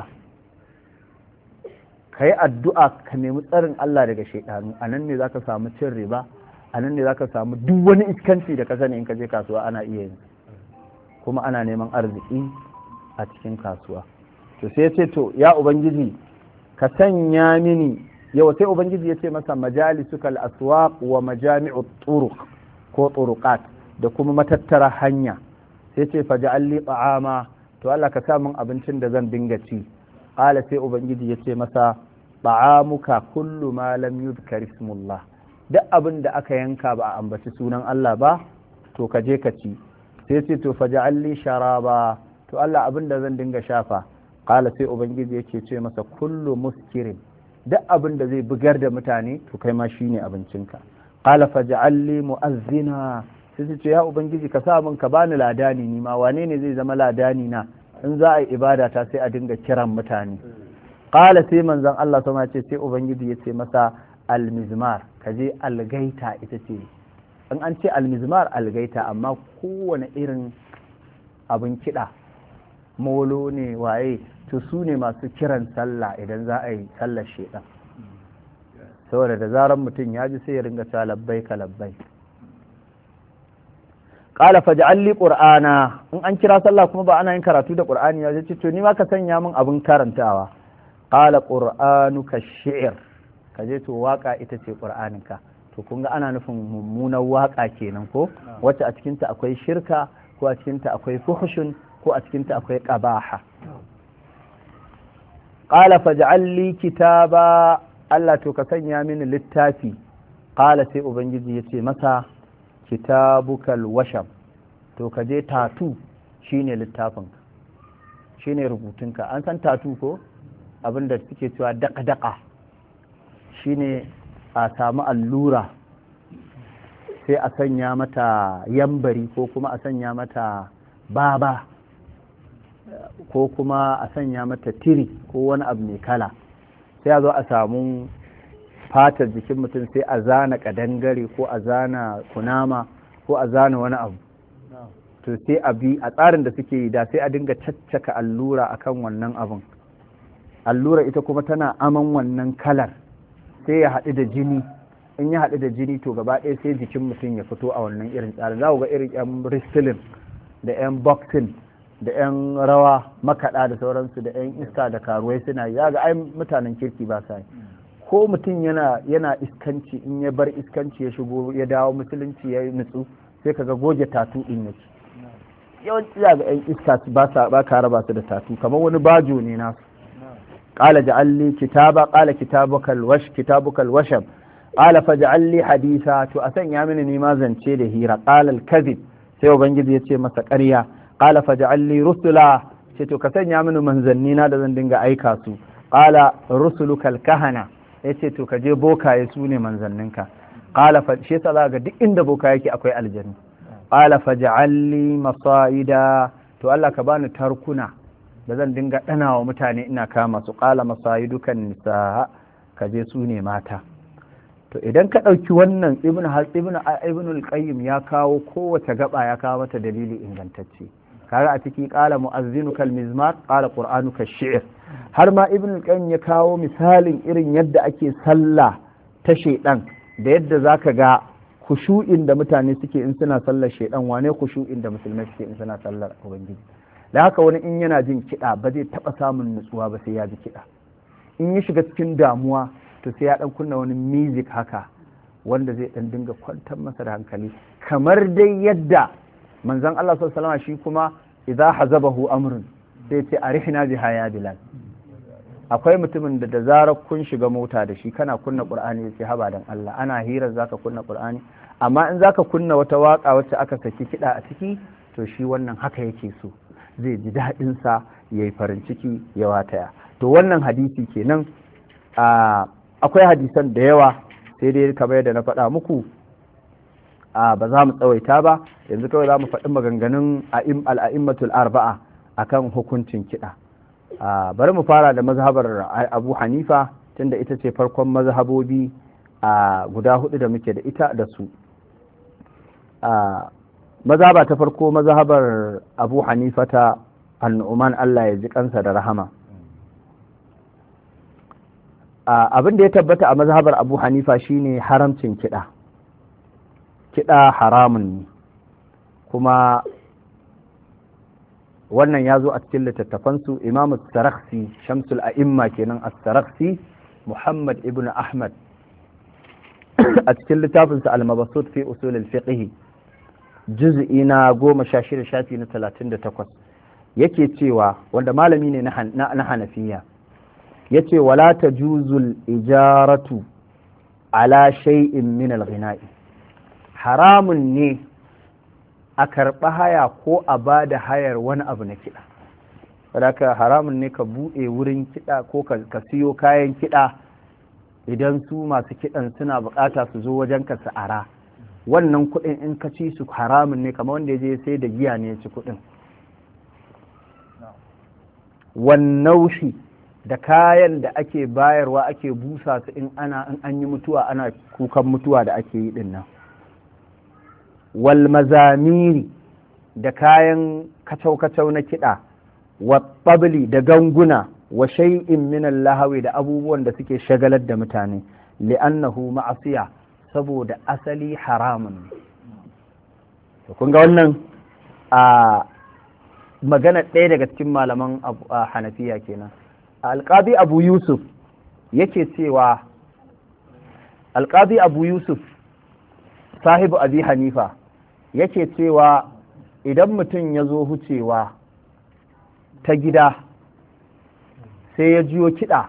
ka yi addu'a ka nemi tsarin Allah daga shaidanu. A nan ne za ka samu cin riba, a nan ne za ka samu duk wani iskanci da ka sani in ka je kasuwa ana iya yin, kuma ana neman arziki a cikin kasuwa. To sai ya ce to ya ubangiji ka sanya mini yau, sai ubangiji ya ce masa majalisuka al-aswaq wa majami'u turuq ko turuqat, da kuma matattara hanya. sai ce faj'al li ta'ama, to Allah ka sa min abincin da zan dinga ci. Qala sai ubangiji ya ce masa ta'amuka kullu ma lam yuzkar ismullah, duk abin da aka yanka ba a ambaci sunan Allah ba to ka je ka ci. sai ce to faj'al li sharaba, to Allah abin da zan dinga shafa. Qala sai ubangiji yake ce masa kullu muskirin, duk abin da zai bugar da mutane to kai ma shine abincinka. Qala faj'al li mu'azzina, sai ce ya ubangiji ka sa min ka bani ladani ni ma, wane ne zai zama ladani na in za a yi ibada ta sai a dinga kiran mutane. Qala sai manzon Allah sama ce sai ubangiji ya ce masa almizmar, ka je algaita ita ce in an ce almizmar algaita, amma kowane irin abin kiɗa molo ne waye to su ne masu kiran sallah idan za a yi sallar shedan, saboda da zaran mutum ya ji sai ya ringa ta labbaika labbai. Qala faj'al li qur'ana, in an kira sallah kuma ba ana yin karatu da qur'ani ya ce to ni ma ka sanya min abin karantawa. Qala qur'anuka shi'r, ka je to waka ita ce qur'aninka. To kun ga ana nufin mummunar waka kenan ko wacce a cikin ta akwai shirka ko a cikin ta akwai fuhshun ko a cikin ta akwai qabaha. Qala faj'al li kitaba, Allah to ka sanya mini littafi. Qala sai ubangiji ya ce masa kitabukal washam, to ka je tatu shine littafinka, shine rubutunka. An san tatu ko abinda suke cewa daka-daka, shine a samu allura sai a sanya mata yambari ko kuma a sanya mata baba ko kuma a sanya mata tiri ko wani abu mai kala, sai a zo a samu fatar jikin mutum sai a zana kadangare ko a zana kunama ko a zana wani abu. To sai a bi a tsarin da suke yi da sai a dinga caccaka allura akan wannan abun, allura ita kuma tana aman wannan kalar sai ya haɗu da jini, in ya haɗu da jini to gaba ɗaya sai jikin mutum ya fito a wannan irin tsarin. Za ku ga irin yan wrestling da yan boxing da yan rawa makaɗa da sauransu da yan iska da karuwai suna yi, ga ai mutanen kirki ba sa yi. Ko mutum yana yana iskanci, in ya bar iskanci ya shigo ya dawo musulunci ya nutsu sai kaga goge tatu din yake. Yawanci ga yan iska ba sa ba ka raba su da tatu, kamar wani bajo ne nasu. Qala ja'al li kitaba, qala kitabukal wash kitabukal washab, qala faj'al li haditha, to a sanya mini ni ma zance da hira. Qala al kadhib, sai ubangiji ya ce masa ƙarya. Qala faj'al li rusula, ce to ka sanya mini manzanni na da zan dinga aika su. Qala rusulukal kahana, ya ce to ka je bokaye su ne manzanninka. Qala fa shi yasa ga duk inda boka yake akwai aljanu, qala faj'al li masa'ida to Allah ka bani tarkuna da zan dinga dana wa mutane ina kama su qala masa'idukan nisa ka je su ne mata. To idan ka ɗauki wannan ibn ibn ibn al-qayyim ya kawo kowace gaba ya kawo mata dalili ingantacce. Kaga a ciki qala mu'azzinuka al-mizmar qala qur'anuka ash-shi'r. Har ma ibn al-qayyim ya kawo misalin irin yadda ake sallah ta shedan da yadda zaka ga khushu'in da mutane suke in suna sallar shedan wane khushu'in da musulmai suke in suna sallar ubangiji. Da haka wani in yana jin kiɗa ba zai taɓa samun nutsuwa ba sai ya ji kiɗa. In ya shiga cikin damuwa to sai ya dan kunna wani music haka wanda zai dan dinga kwantar masa da hankali kamar dai yadda manzon Allah sallallahu alaihi wasallam shi kuma idza hazabahu amrun sai ce arihna biha ya bilal. Akwai mutumin da da zarar kun shiga mota da shi kana kunna qur'ani sai haba dan Allah ana hirar zaka kunna qur'ani amma in zaka kunna wata waka wacce aka saki kida a ciki to shi wannan haka yake so zai ji daɗin sa yayi farin ciki ya wataya. To wannan hadisi kenan akwai hadisan da yawa sai dai kamar yadda na faɗa muku ba za mu tsawaita ba yanzu kawai za mu faɗi maganganun al'a'immatul arba'a akan hukuncin kiɗa. Bari mu fara da mazhabar Abu Hanifa tunda ita ce farkon mazhabobi guda hudu da muke da ita da su. Mazhaba ta farko mazhabar Abu Hanifa ta An-Nu'man Allah ya ji kansa da rahama. Abin da ya tabbata a mazhabar Abu Hanifa shine haramcin kiɗa. Kiɗa haramun ne kuma wannan ya zo a cikin littattafansu Imam As-Sarakhsi Shamsul A'imma kenan As-Sarakhsi Muhammad ibn Ahmad a cikin littafinsa Al-Mabsut fi Usul al-Fiqh juz'i na goma sha shida shafi na talatin da takwas yake cewa wanda malami ne na Hanafiya yace wala tajuzul ijaratu ala shay'in min al-ghina'i haramun ne a karɓa haya ko a ba da hayar wani abu na kiɗa. Saboda haramun ne ka buɗe wurin kiɗa ko ka siyo kayan kiɗa idan su masu kiɗan suna buƙata su zo wajen ka su ara. Wannan kuɗin in ka ci su haramun ne kamar wanda ya je sai da giya ne ya ci kuɗin. Wannaushi da kayan da ake bayarwa ake busa su in ana in an yi mutuwa ana kukan mutuwa da ake yi ɗin nan. wal mazamiri da kayan kacau-kacau na kiɗa wa tabli da ganguna wa shay'in min al-lahawi da abubuwan da suke shagalar da mutane li'annahu ma'asiya saboda asali haramun ne. To kun ga wannan a magana ɗaya daga cikin malaman Hanafiya kenan. Alqadi Abu Yusuf yake cewa Alqadi Abu Yusuf sahibu Abi Hanifa yake cewa idan mutum ya zo hucewa ta gida sai ya jiyo kiɗa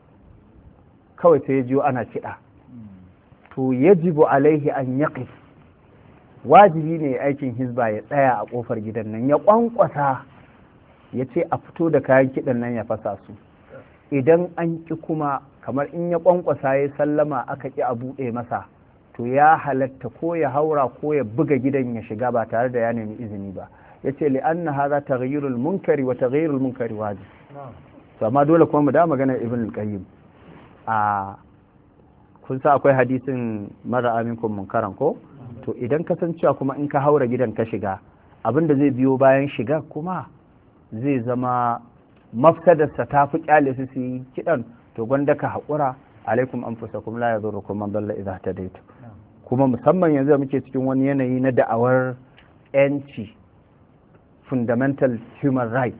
kawai sai ya jiyo ana kiɗa to yajibu alaihi an yaqif wajibi ne aikin hizba ya tsaya a ƙofar gidan nan ya ƙwanƙwasa ya ce a fito da kayan kiɗan nan ya fasa su idan an ƙi kuma kamar in ya ƙwanƙwasa ya sallama aka ƙi a buɗe masa to ya halatta ko ya haura ko ya buga gidan ya shiga ba tare da ya nemi izini ba ya ce li'anna hadha taghayyurul munkari wa taghayyurul munkari wajib to amma dole kuma mu da magana ibn al-qayyim a kun sa akwai hadisin mara aminkum munkaran ko to idan ka san cewa kuma in ka haura gidan ka shiga abinda zai biyo bayan shiga kuma zai zama mafsadarsa ta fi kyale su su yi kidan to gwanda ka haƙura alaikum anfusakum la yadurrukum man dalla idha tadaytu kuma musamman yanzu muke cikin wani yanayi na da'awar yanci fundamental human rights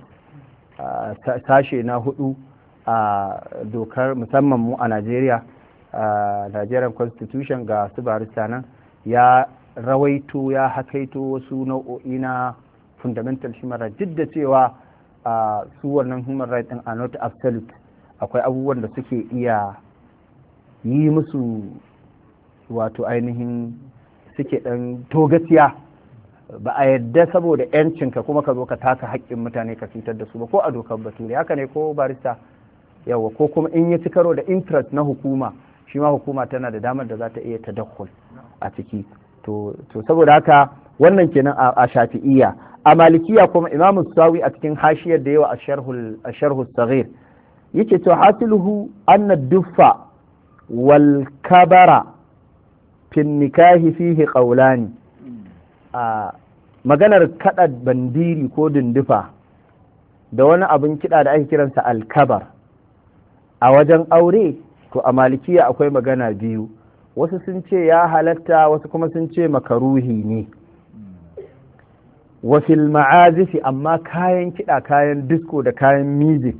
sashe na hudu a dokar musamman mu a Najeriya Nigerian constitution ga su barista nan ya rawaito ya hakaito wasu nau'o'i na fundamental human rights duk da cewa su wannan human rights din are not absolute akwai abubuwan da suke iya yi musu wato ainihin suke dan togaciya ba a yadda saboda yancinka kuma ka zo ka taka haƙƙin mutane ka cutar da su ba ko a dokar bature haka ne ko barista yawa ko kuma in ya ci karo da interest na hukuma shi ma hukuma tana da damar da za ta iya tadakkul a ciki to to saboda haka wannan kenan a shafi'iyya. A malikiya kuma imam sawi a cikin hashiyar da yawa a sharhul a sharhus saghir yake to hasiluhu anna duffa wal kabara fi nikahi fihi qawlani. a maganar kada bandiri ko dindufa da wani abin kiɗa da ake kiransa alkabar a wajen aure, to a malikiya akwai magana biyu, wasu sun ce ya halatta wasu kuma sun ce makaruhi ne. wa fil ma'azifi, amma kayan kiɗa, kayan disco da kayan music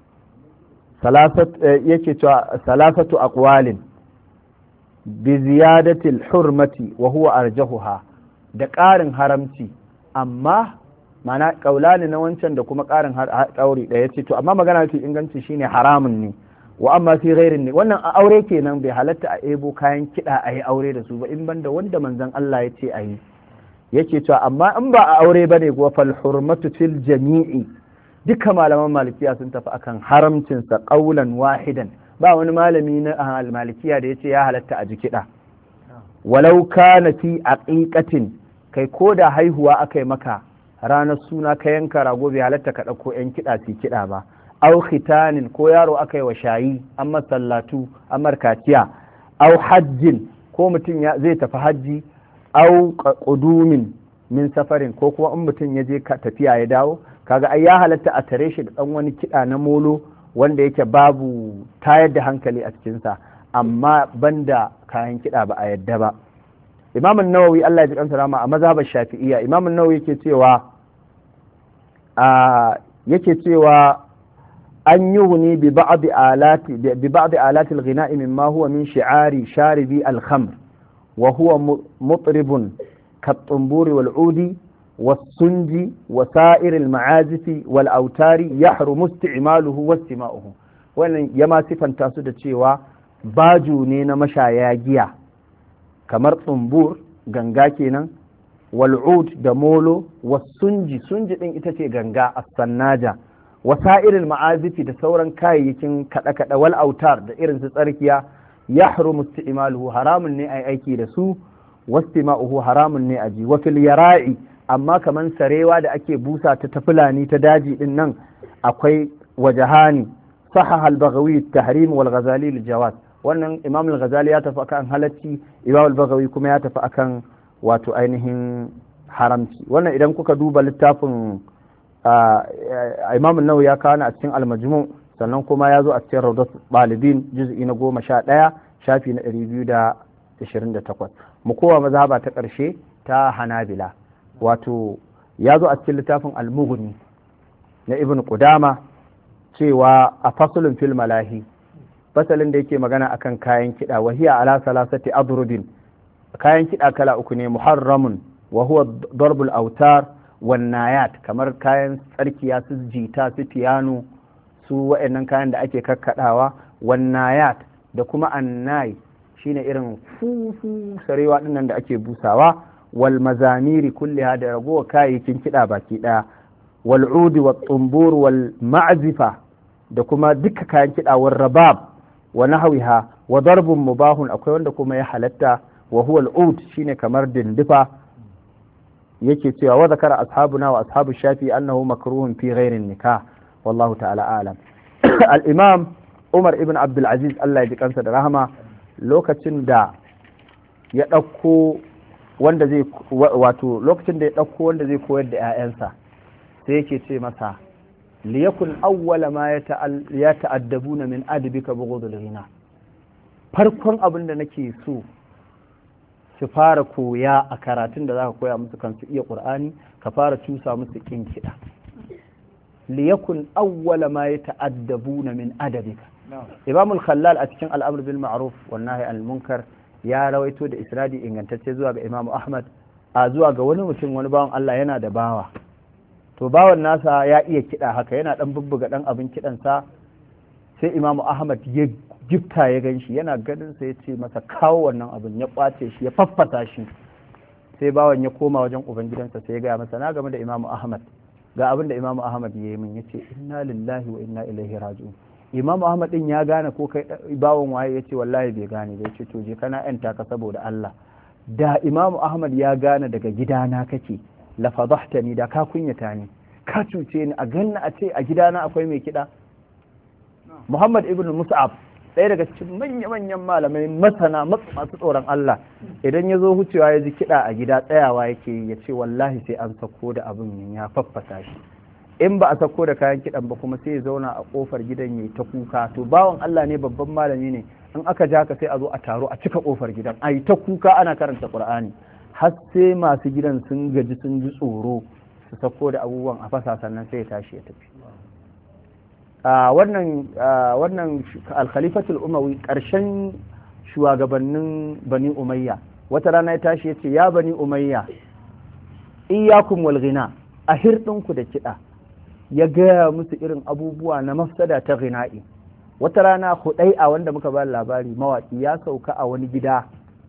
yake cewa salasatu aqwalin bi ziyadatil hurmati wa huwa arjahuha, da ƙarin haramci, amma mana kaulani na wancan da kuma ƙarin ɗauri ɗaya ce to amma magana mafi inganci shine haramun ne. wa amma fi ghairin ne, wannan a aure kenan bai halatta a ebo kayan kiɗa a yi aure da su ba, in banda wanda manzon Allah ya ce a yi. yake cewa amma in ba a aure bane kuwa fal hurmatu fil jami'i, duka malaman malikiya sun tafi akan haramcin sa qaulan wahidan, ba wani malami na malikiya da yace ya halatta a ji kiɗa. walau kana fi aqiqatin, kai ko da haihuwa akai maka ranar suna ka yanka rago bai halatta ka ɗauko yan kiɗa su kiɗa ba. au khitanin, ko yaro akai wa shayi an masallatu an markaciya. au hajjin, ko mutum zai tafi hajji. au qudumin min safarin, ko kuma in mutum ya je tafiya ya dawo, kaga ai ya halatta a tare shi da dan wani kiɗa na molo wanda yake babu tayar da hankali a cikinsa, amma banda kayan kiɗa ba a yadda ba. Imam an-Nawawi Allah ya ji kansa rama a mazhabar Shafi'iyya, Imam an-Nawawi yake cewa a yake cewa an yughni bi ba'd alati bi ba'd alati al-ghina'i mimma huwa min shi'ari sharibi al-khamr wa huwa mutribun kat-tumburi wal-'udi was-sunji wa sa'ir al-ma'azif wal-awtari yahrumu isti'maluhu wa istima'uhu. wannan yama sifanta su da cewa baju ne na mashaya giya, kamar tsumbur ganga kenan, wal'ud da molo, wasunji sunji din ita ce ganga as-sannaja, wasa'iril ma'azifi da sauran kayayyakin kada kada, wal autar da irin su tsarkiya, yahrumu isti'maluhu, haramun ne ai aiki da su, wastima'uhu haramun ne aji. wa fil yara'i, amma kaman sarewa da ake busa ta ta fulani ta daji din nan akwai wajahani. sahaha al-baghawi at-tahrim wal ghazali al-jawaz, wannan imam al-ghazali ya tafi akan halacci, imam al-baghawi kuma ya tafi akan wato ainihin haramci. wannan idan kuka duba littafin imam an-nawawi ya kawo a cikin al-majmu', sannan kuma ya zo a cikin rawdat ɗalibin juz'i na goma sha ɗaya shafi na ɗari biyu da ashirin da takwas. mu kowa mazhaba ta ƙarshe ta hanabila, wato ya zo a cikin littafin al-mughni na ibn qudama cewa a fasulun fil malahi, fasalin da yake magana akan kayan kiɗa, wa hiya ala salasati adrubin, kayan kiɗa kala uku ne, muharramun wa huwa darbul autar wan nayat, kamar kayan tsarkiya su jita su piano su wa'annan kayan da ake kakkadawa, wan nayat da kuma annai shine irin fufu sarewa dinnan da ake busawa, wal mazamiri kulliha da ragowa kayayyakin kiɗa baki ɗaya, wal udi wat tumbur wal ma'zifa da kuma duka kayan kiɗa, wal rabab wa nahwiha, wa darbun mubahun, akwai wanda kuma ya halatta, wa huwa al-ud shine kamar dindifa. yake cewa wa zakara ashabuna wa ashabu shafi annahu makruhun fi ghairi nikah, wallahu ta'ala a'lam. al-imam Umar ibn Abdul Aziz Allah ya ji kansa da rahama, lokacin da ya dauko wanda zai wato lokacin da ya dauko wanda zai koyar da ƴaƴansa, sai yake ce masa liyakun awwala ma ya ta'addabuna min adabika bughdul ghina, farkon abin da nake so su fara koya a karatun da zaka koya musu kan su iya qur'ani, ka fara cusa musu kin kiɗa. liyakun awwala ma ya ta'addabuna min adabika. Imam al-Khallal a cikin al-amr bil ma'ruf wan nahy anil munkar ya rawaito da isnadi ingantacce zuwa ga Imam Ahmad, a zuwa ga wani mutum, wani bawan Allah yana da bawa, to bawan nasa ya iya kiɗa haka, yana ɗan bubbuga ɗan abin kiɗansa, sai imamu ahmad ya gifta ya gan shi, yana ganin sa ya ce masa kawo wannan abin, ya ƙwace shi ya faffasa shi. sai bawan ya koma wajen ubangidansa sai ya gaya masa na game da imamu ahmad, ga abin da imamu ahmad ya yi min. Ya ce inna lillahi wa inna ilaihi raji'un. imamu ahmad din ya gane ko kai bawan waye? Ya ce wallahi bai gane ba. Ya ce to je kana yanta ka saboda Allah, da imamu ahmad ya gane daga gidana kake la fadahtani da ka kunyata ni ka cuce ni a ganna a ce a gidana akwai mai kiɗa. Muhammad ibn Mus'ab ɗaya daga cikin manya-manyan malamai masana masu tsoron Allah idan ya zo hucewa ya ji kiɗa a gida tsayawa yake ya ce wallahi sai an sako da abin ya faffasa shi, in ba a sako da kayan kiɗan ba kuma sai ya zauna a ƙofar gidan ya yi ta kuka. To bawan Allah ne, babban malami ne, in aka ja ka sai a zo a taro a cika ƙofar gidan a yi ta kuka ana karanta Qur'ani har sai masu gidan sun gaji sun ji tsoro su sako da abubuwan a fasa sannan sai ya tashi ya tafi. wannan wannan al-khalifatul umawi ƙarshen shugabannin bani umayya wata rana ya tashi ya ce ya bani umayya iyyakum wal ghina, a hirɗinku da kiɗa. Ya gaya musu irin abubuwa na mafsada ta ghina'i. Wata rana hudai a wanda muka ba labari mawaƙi ya sauka a wani gida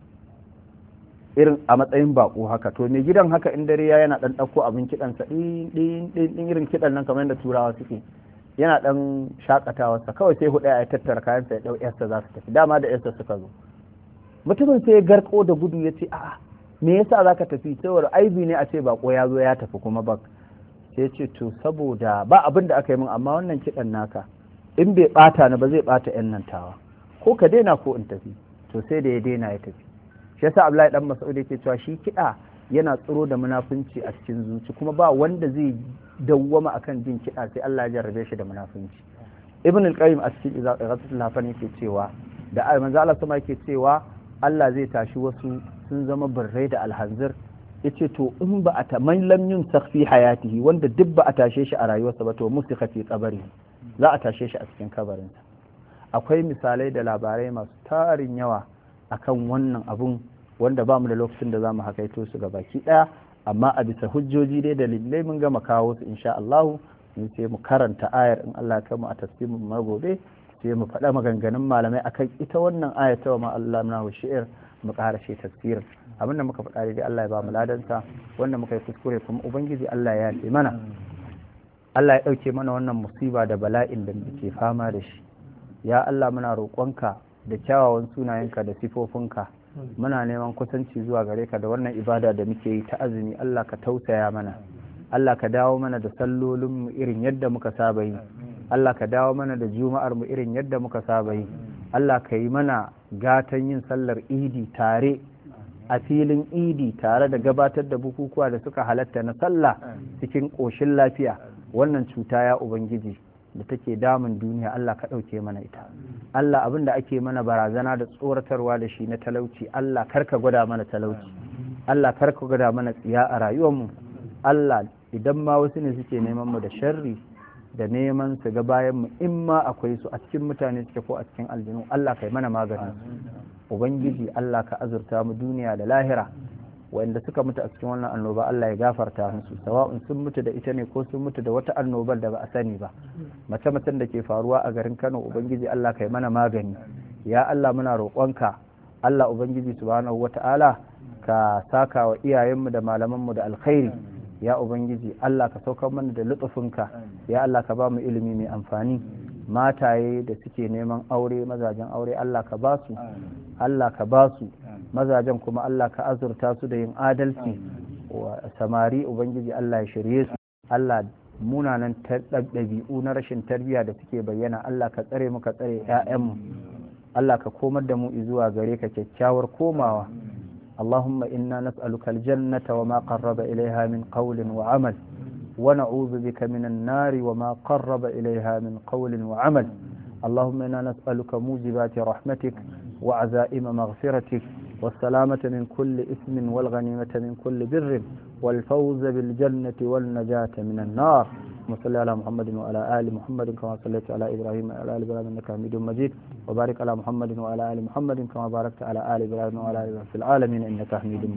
irin a matsayin bako haka, to mai gidan haka in dare ya yana ɗan ɗauko abin kiɗansa ɗin ɗin irin kiɗan nan kamar yadda turawa suke, yana dan shakatawarsa kawai sai hudu ya tattara kayansa ya dau yarsa za su tafi, dama da yarsa suka zo. Mutumin sai ya garko da gudu ya ce a'a me yasa zaka tafi, saboda aibi ne a ce bako ya zo ya tafi kuma ba. Sai ce to saboda ba abin da aka yi min, amma wannan kidan naka in bai bata ni ba zai bata yan nan tawa, ko ka daina ko in tafi. To sai da ya daina ya tafi. Shi yasa Abdullahi dan Mas'ud yake cewa shi kida yana tsiro da munafunci a cikin zuci, kuma ba wanda zai dawwama akan jin kiɗa sai Allah ya jarrabe shi da munafunci. Ibn al-Qayyim a cikin Ighathatul Lahfan yake cewa da manzo Allah sama yake cewa Allah zai tashi wasu sun zama birrai da alhanzir, yace to in ba a taman lam yun fi hayatihi, wanda duk ba a tashe shi a rayuwarsa ba to musika fi qabri, za a tashe shi a cikin kabarinsa. Akwai misalai da labarai masu tarin yawa akan wannan abun wanda ba mu da lokacin da za mu hakaito su baki ɗaya, amma a bisa hujjoji dai dalilai mun gama kawo su insha Allah. Mun sai mu karanta ayar in Allah ya kama a tafsirin mu gobe, sai mu faɗa maganganun malamai akan ita wannan ayar ta wa ma Allah na shi'ir, mu ƙara shi tafsirin abin da muka faɗa dai Allah ya ba mu ladansa, wanda muka yi kuskure kuma ubangiji Allah ya yi mana. Allah ya ɗauke mana wannan musiba da bala'in da muke fama da shi. Ya Allah muna roƙonka da kyawawan sunayenka da sifofinka, muna neman kusanci zuwa gare ka da wannan ibada da muke yi ta azumi. Allah ka tausaya mana, Allah ka dawo mana da sallolin mu irin yadda muka saba yi, Allah ka dawo mana da juma'ar mu irin yadda muka saba yi, Allah ka yi mana gatan yin sallar idi tare a filin idi tare da gabatar da bukukuwa da suka halatta na sallah cikin ƙoshin lafiya. Wannan cuta ya ubangiji da take damun duniya Allah ka ɗauke mana ita. Allah abin da ake mana barazana da tsoratarwa da shi na talauci, Allah karka gwada mana talauci, Allah karka gwada mana tsiya a rayuwarmu. Allah idan ma wasu ne suke neman mu da sharri da neman su ga bayan mu, in ma akwai su a cikin mutane suke ko a cikin aljinu, Allah kai mana maganin su. Ubangiji Allah ka azurta mu duniya da lahira. Wanda suka mutu a cikin wannan annoba Allah ya gafarta musu, sawa'un sun mutu da ita ne ko sun mutu da wata annobar da ba a sani ba. Mace-macen da ke faruwa a garin Kano ubangiji Allah kai mana magani. Ya Allah muna roƙonka, Allah ubangiji subhanahu wata'ala ka saka wa iyayenmu da malamanmu da alkhairi. Ya ubangiji Allah ka saukar mana da lutsufinka, ya Allah ka ba mu ilimi mai amfani. Mataye da suke neman aure, mazajen aure Allah ka ba su, Allah ka ba su mazajen kuma Allah ka azurta su da yin adalci. Wa samari ubangiji Allah ya shirye su. Allah munanan ɗabi'u na rashin tarbiyya da suke bayyana Allah ka tsare mu, ka tsare 'ya'yanmu. Allah ka komar da mu zuwa gare ka kyakkyawar komawa. Allahumma inna nas'aluka aljannata wa ma qarraba ilaiha min qawlin wa amal, wa na'udhu bika minan nari wa ma qarraba ilaiha min qawlin wa amal. Allahumma inna nas'aluka mujibati rahmatik wa azaima maghfiratik والسلامة من كل إثم والغنيمة من كل بر والفوز بالجنة والنجاة من النار. وصلى على محمد وعلى آل محمد كما صليت على إبراهيم وعلى آل إبراهيم إنك حميد مجيد، وبارك على محمد وعلى آل محمد كما باركت على آل إبراهيم وعلى آل إبراهيم في العالمين إنك حميد مجيد.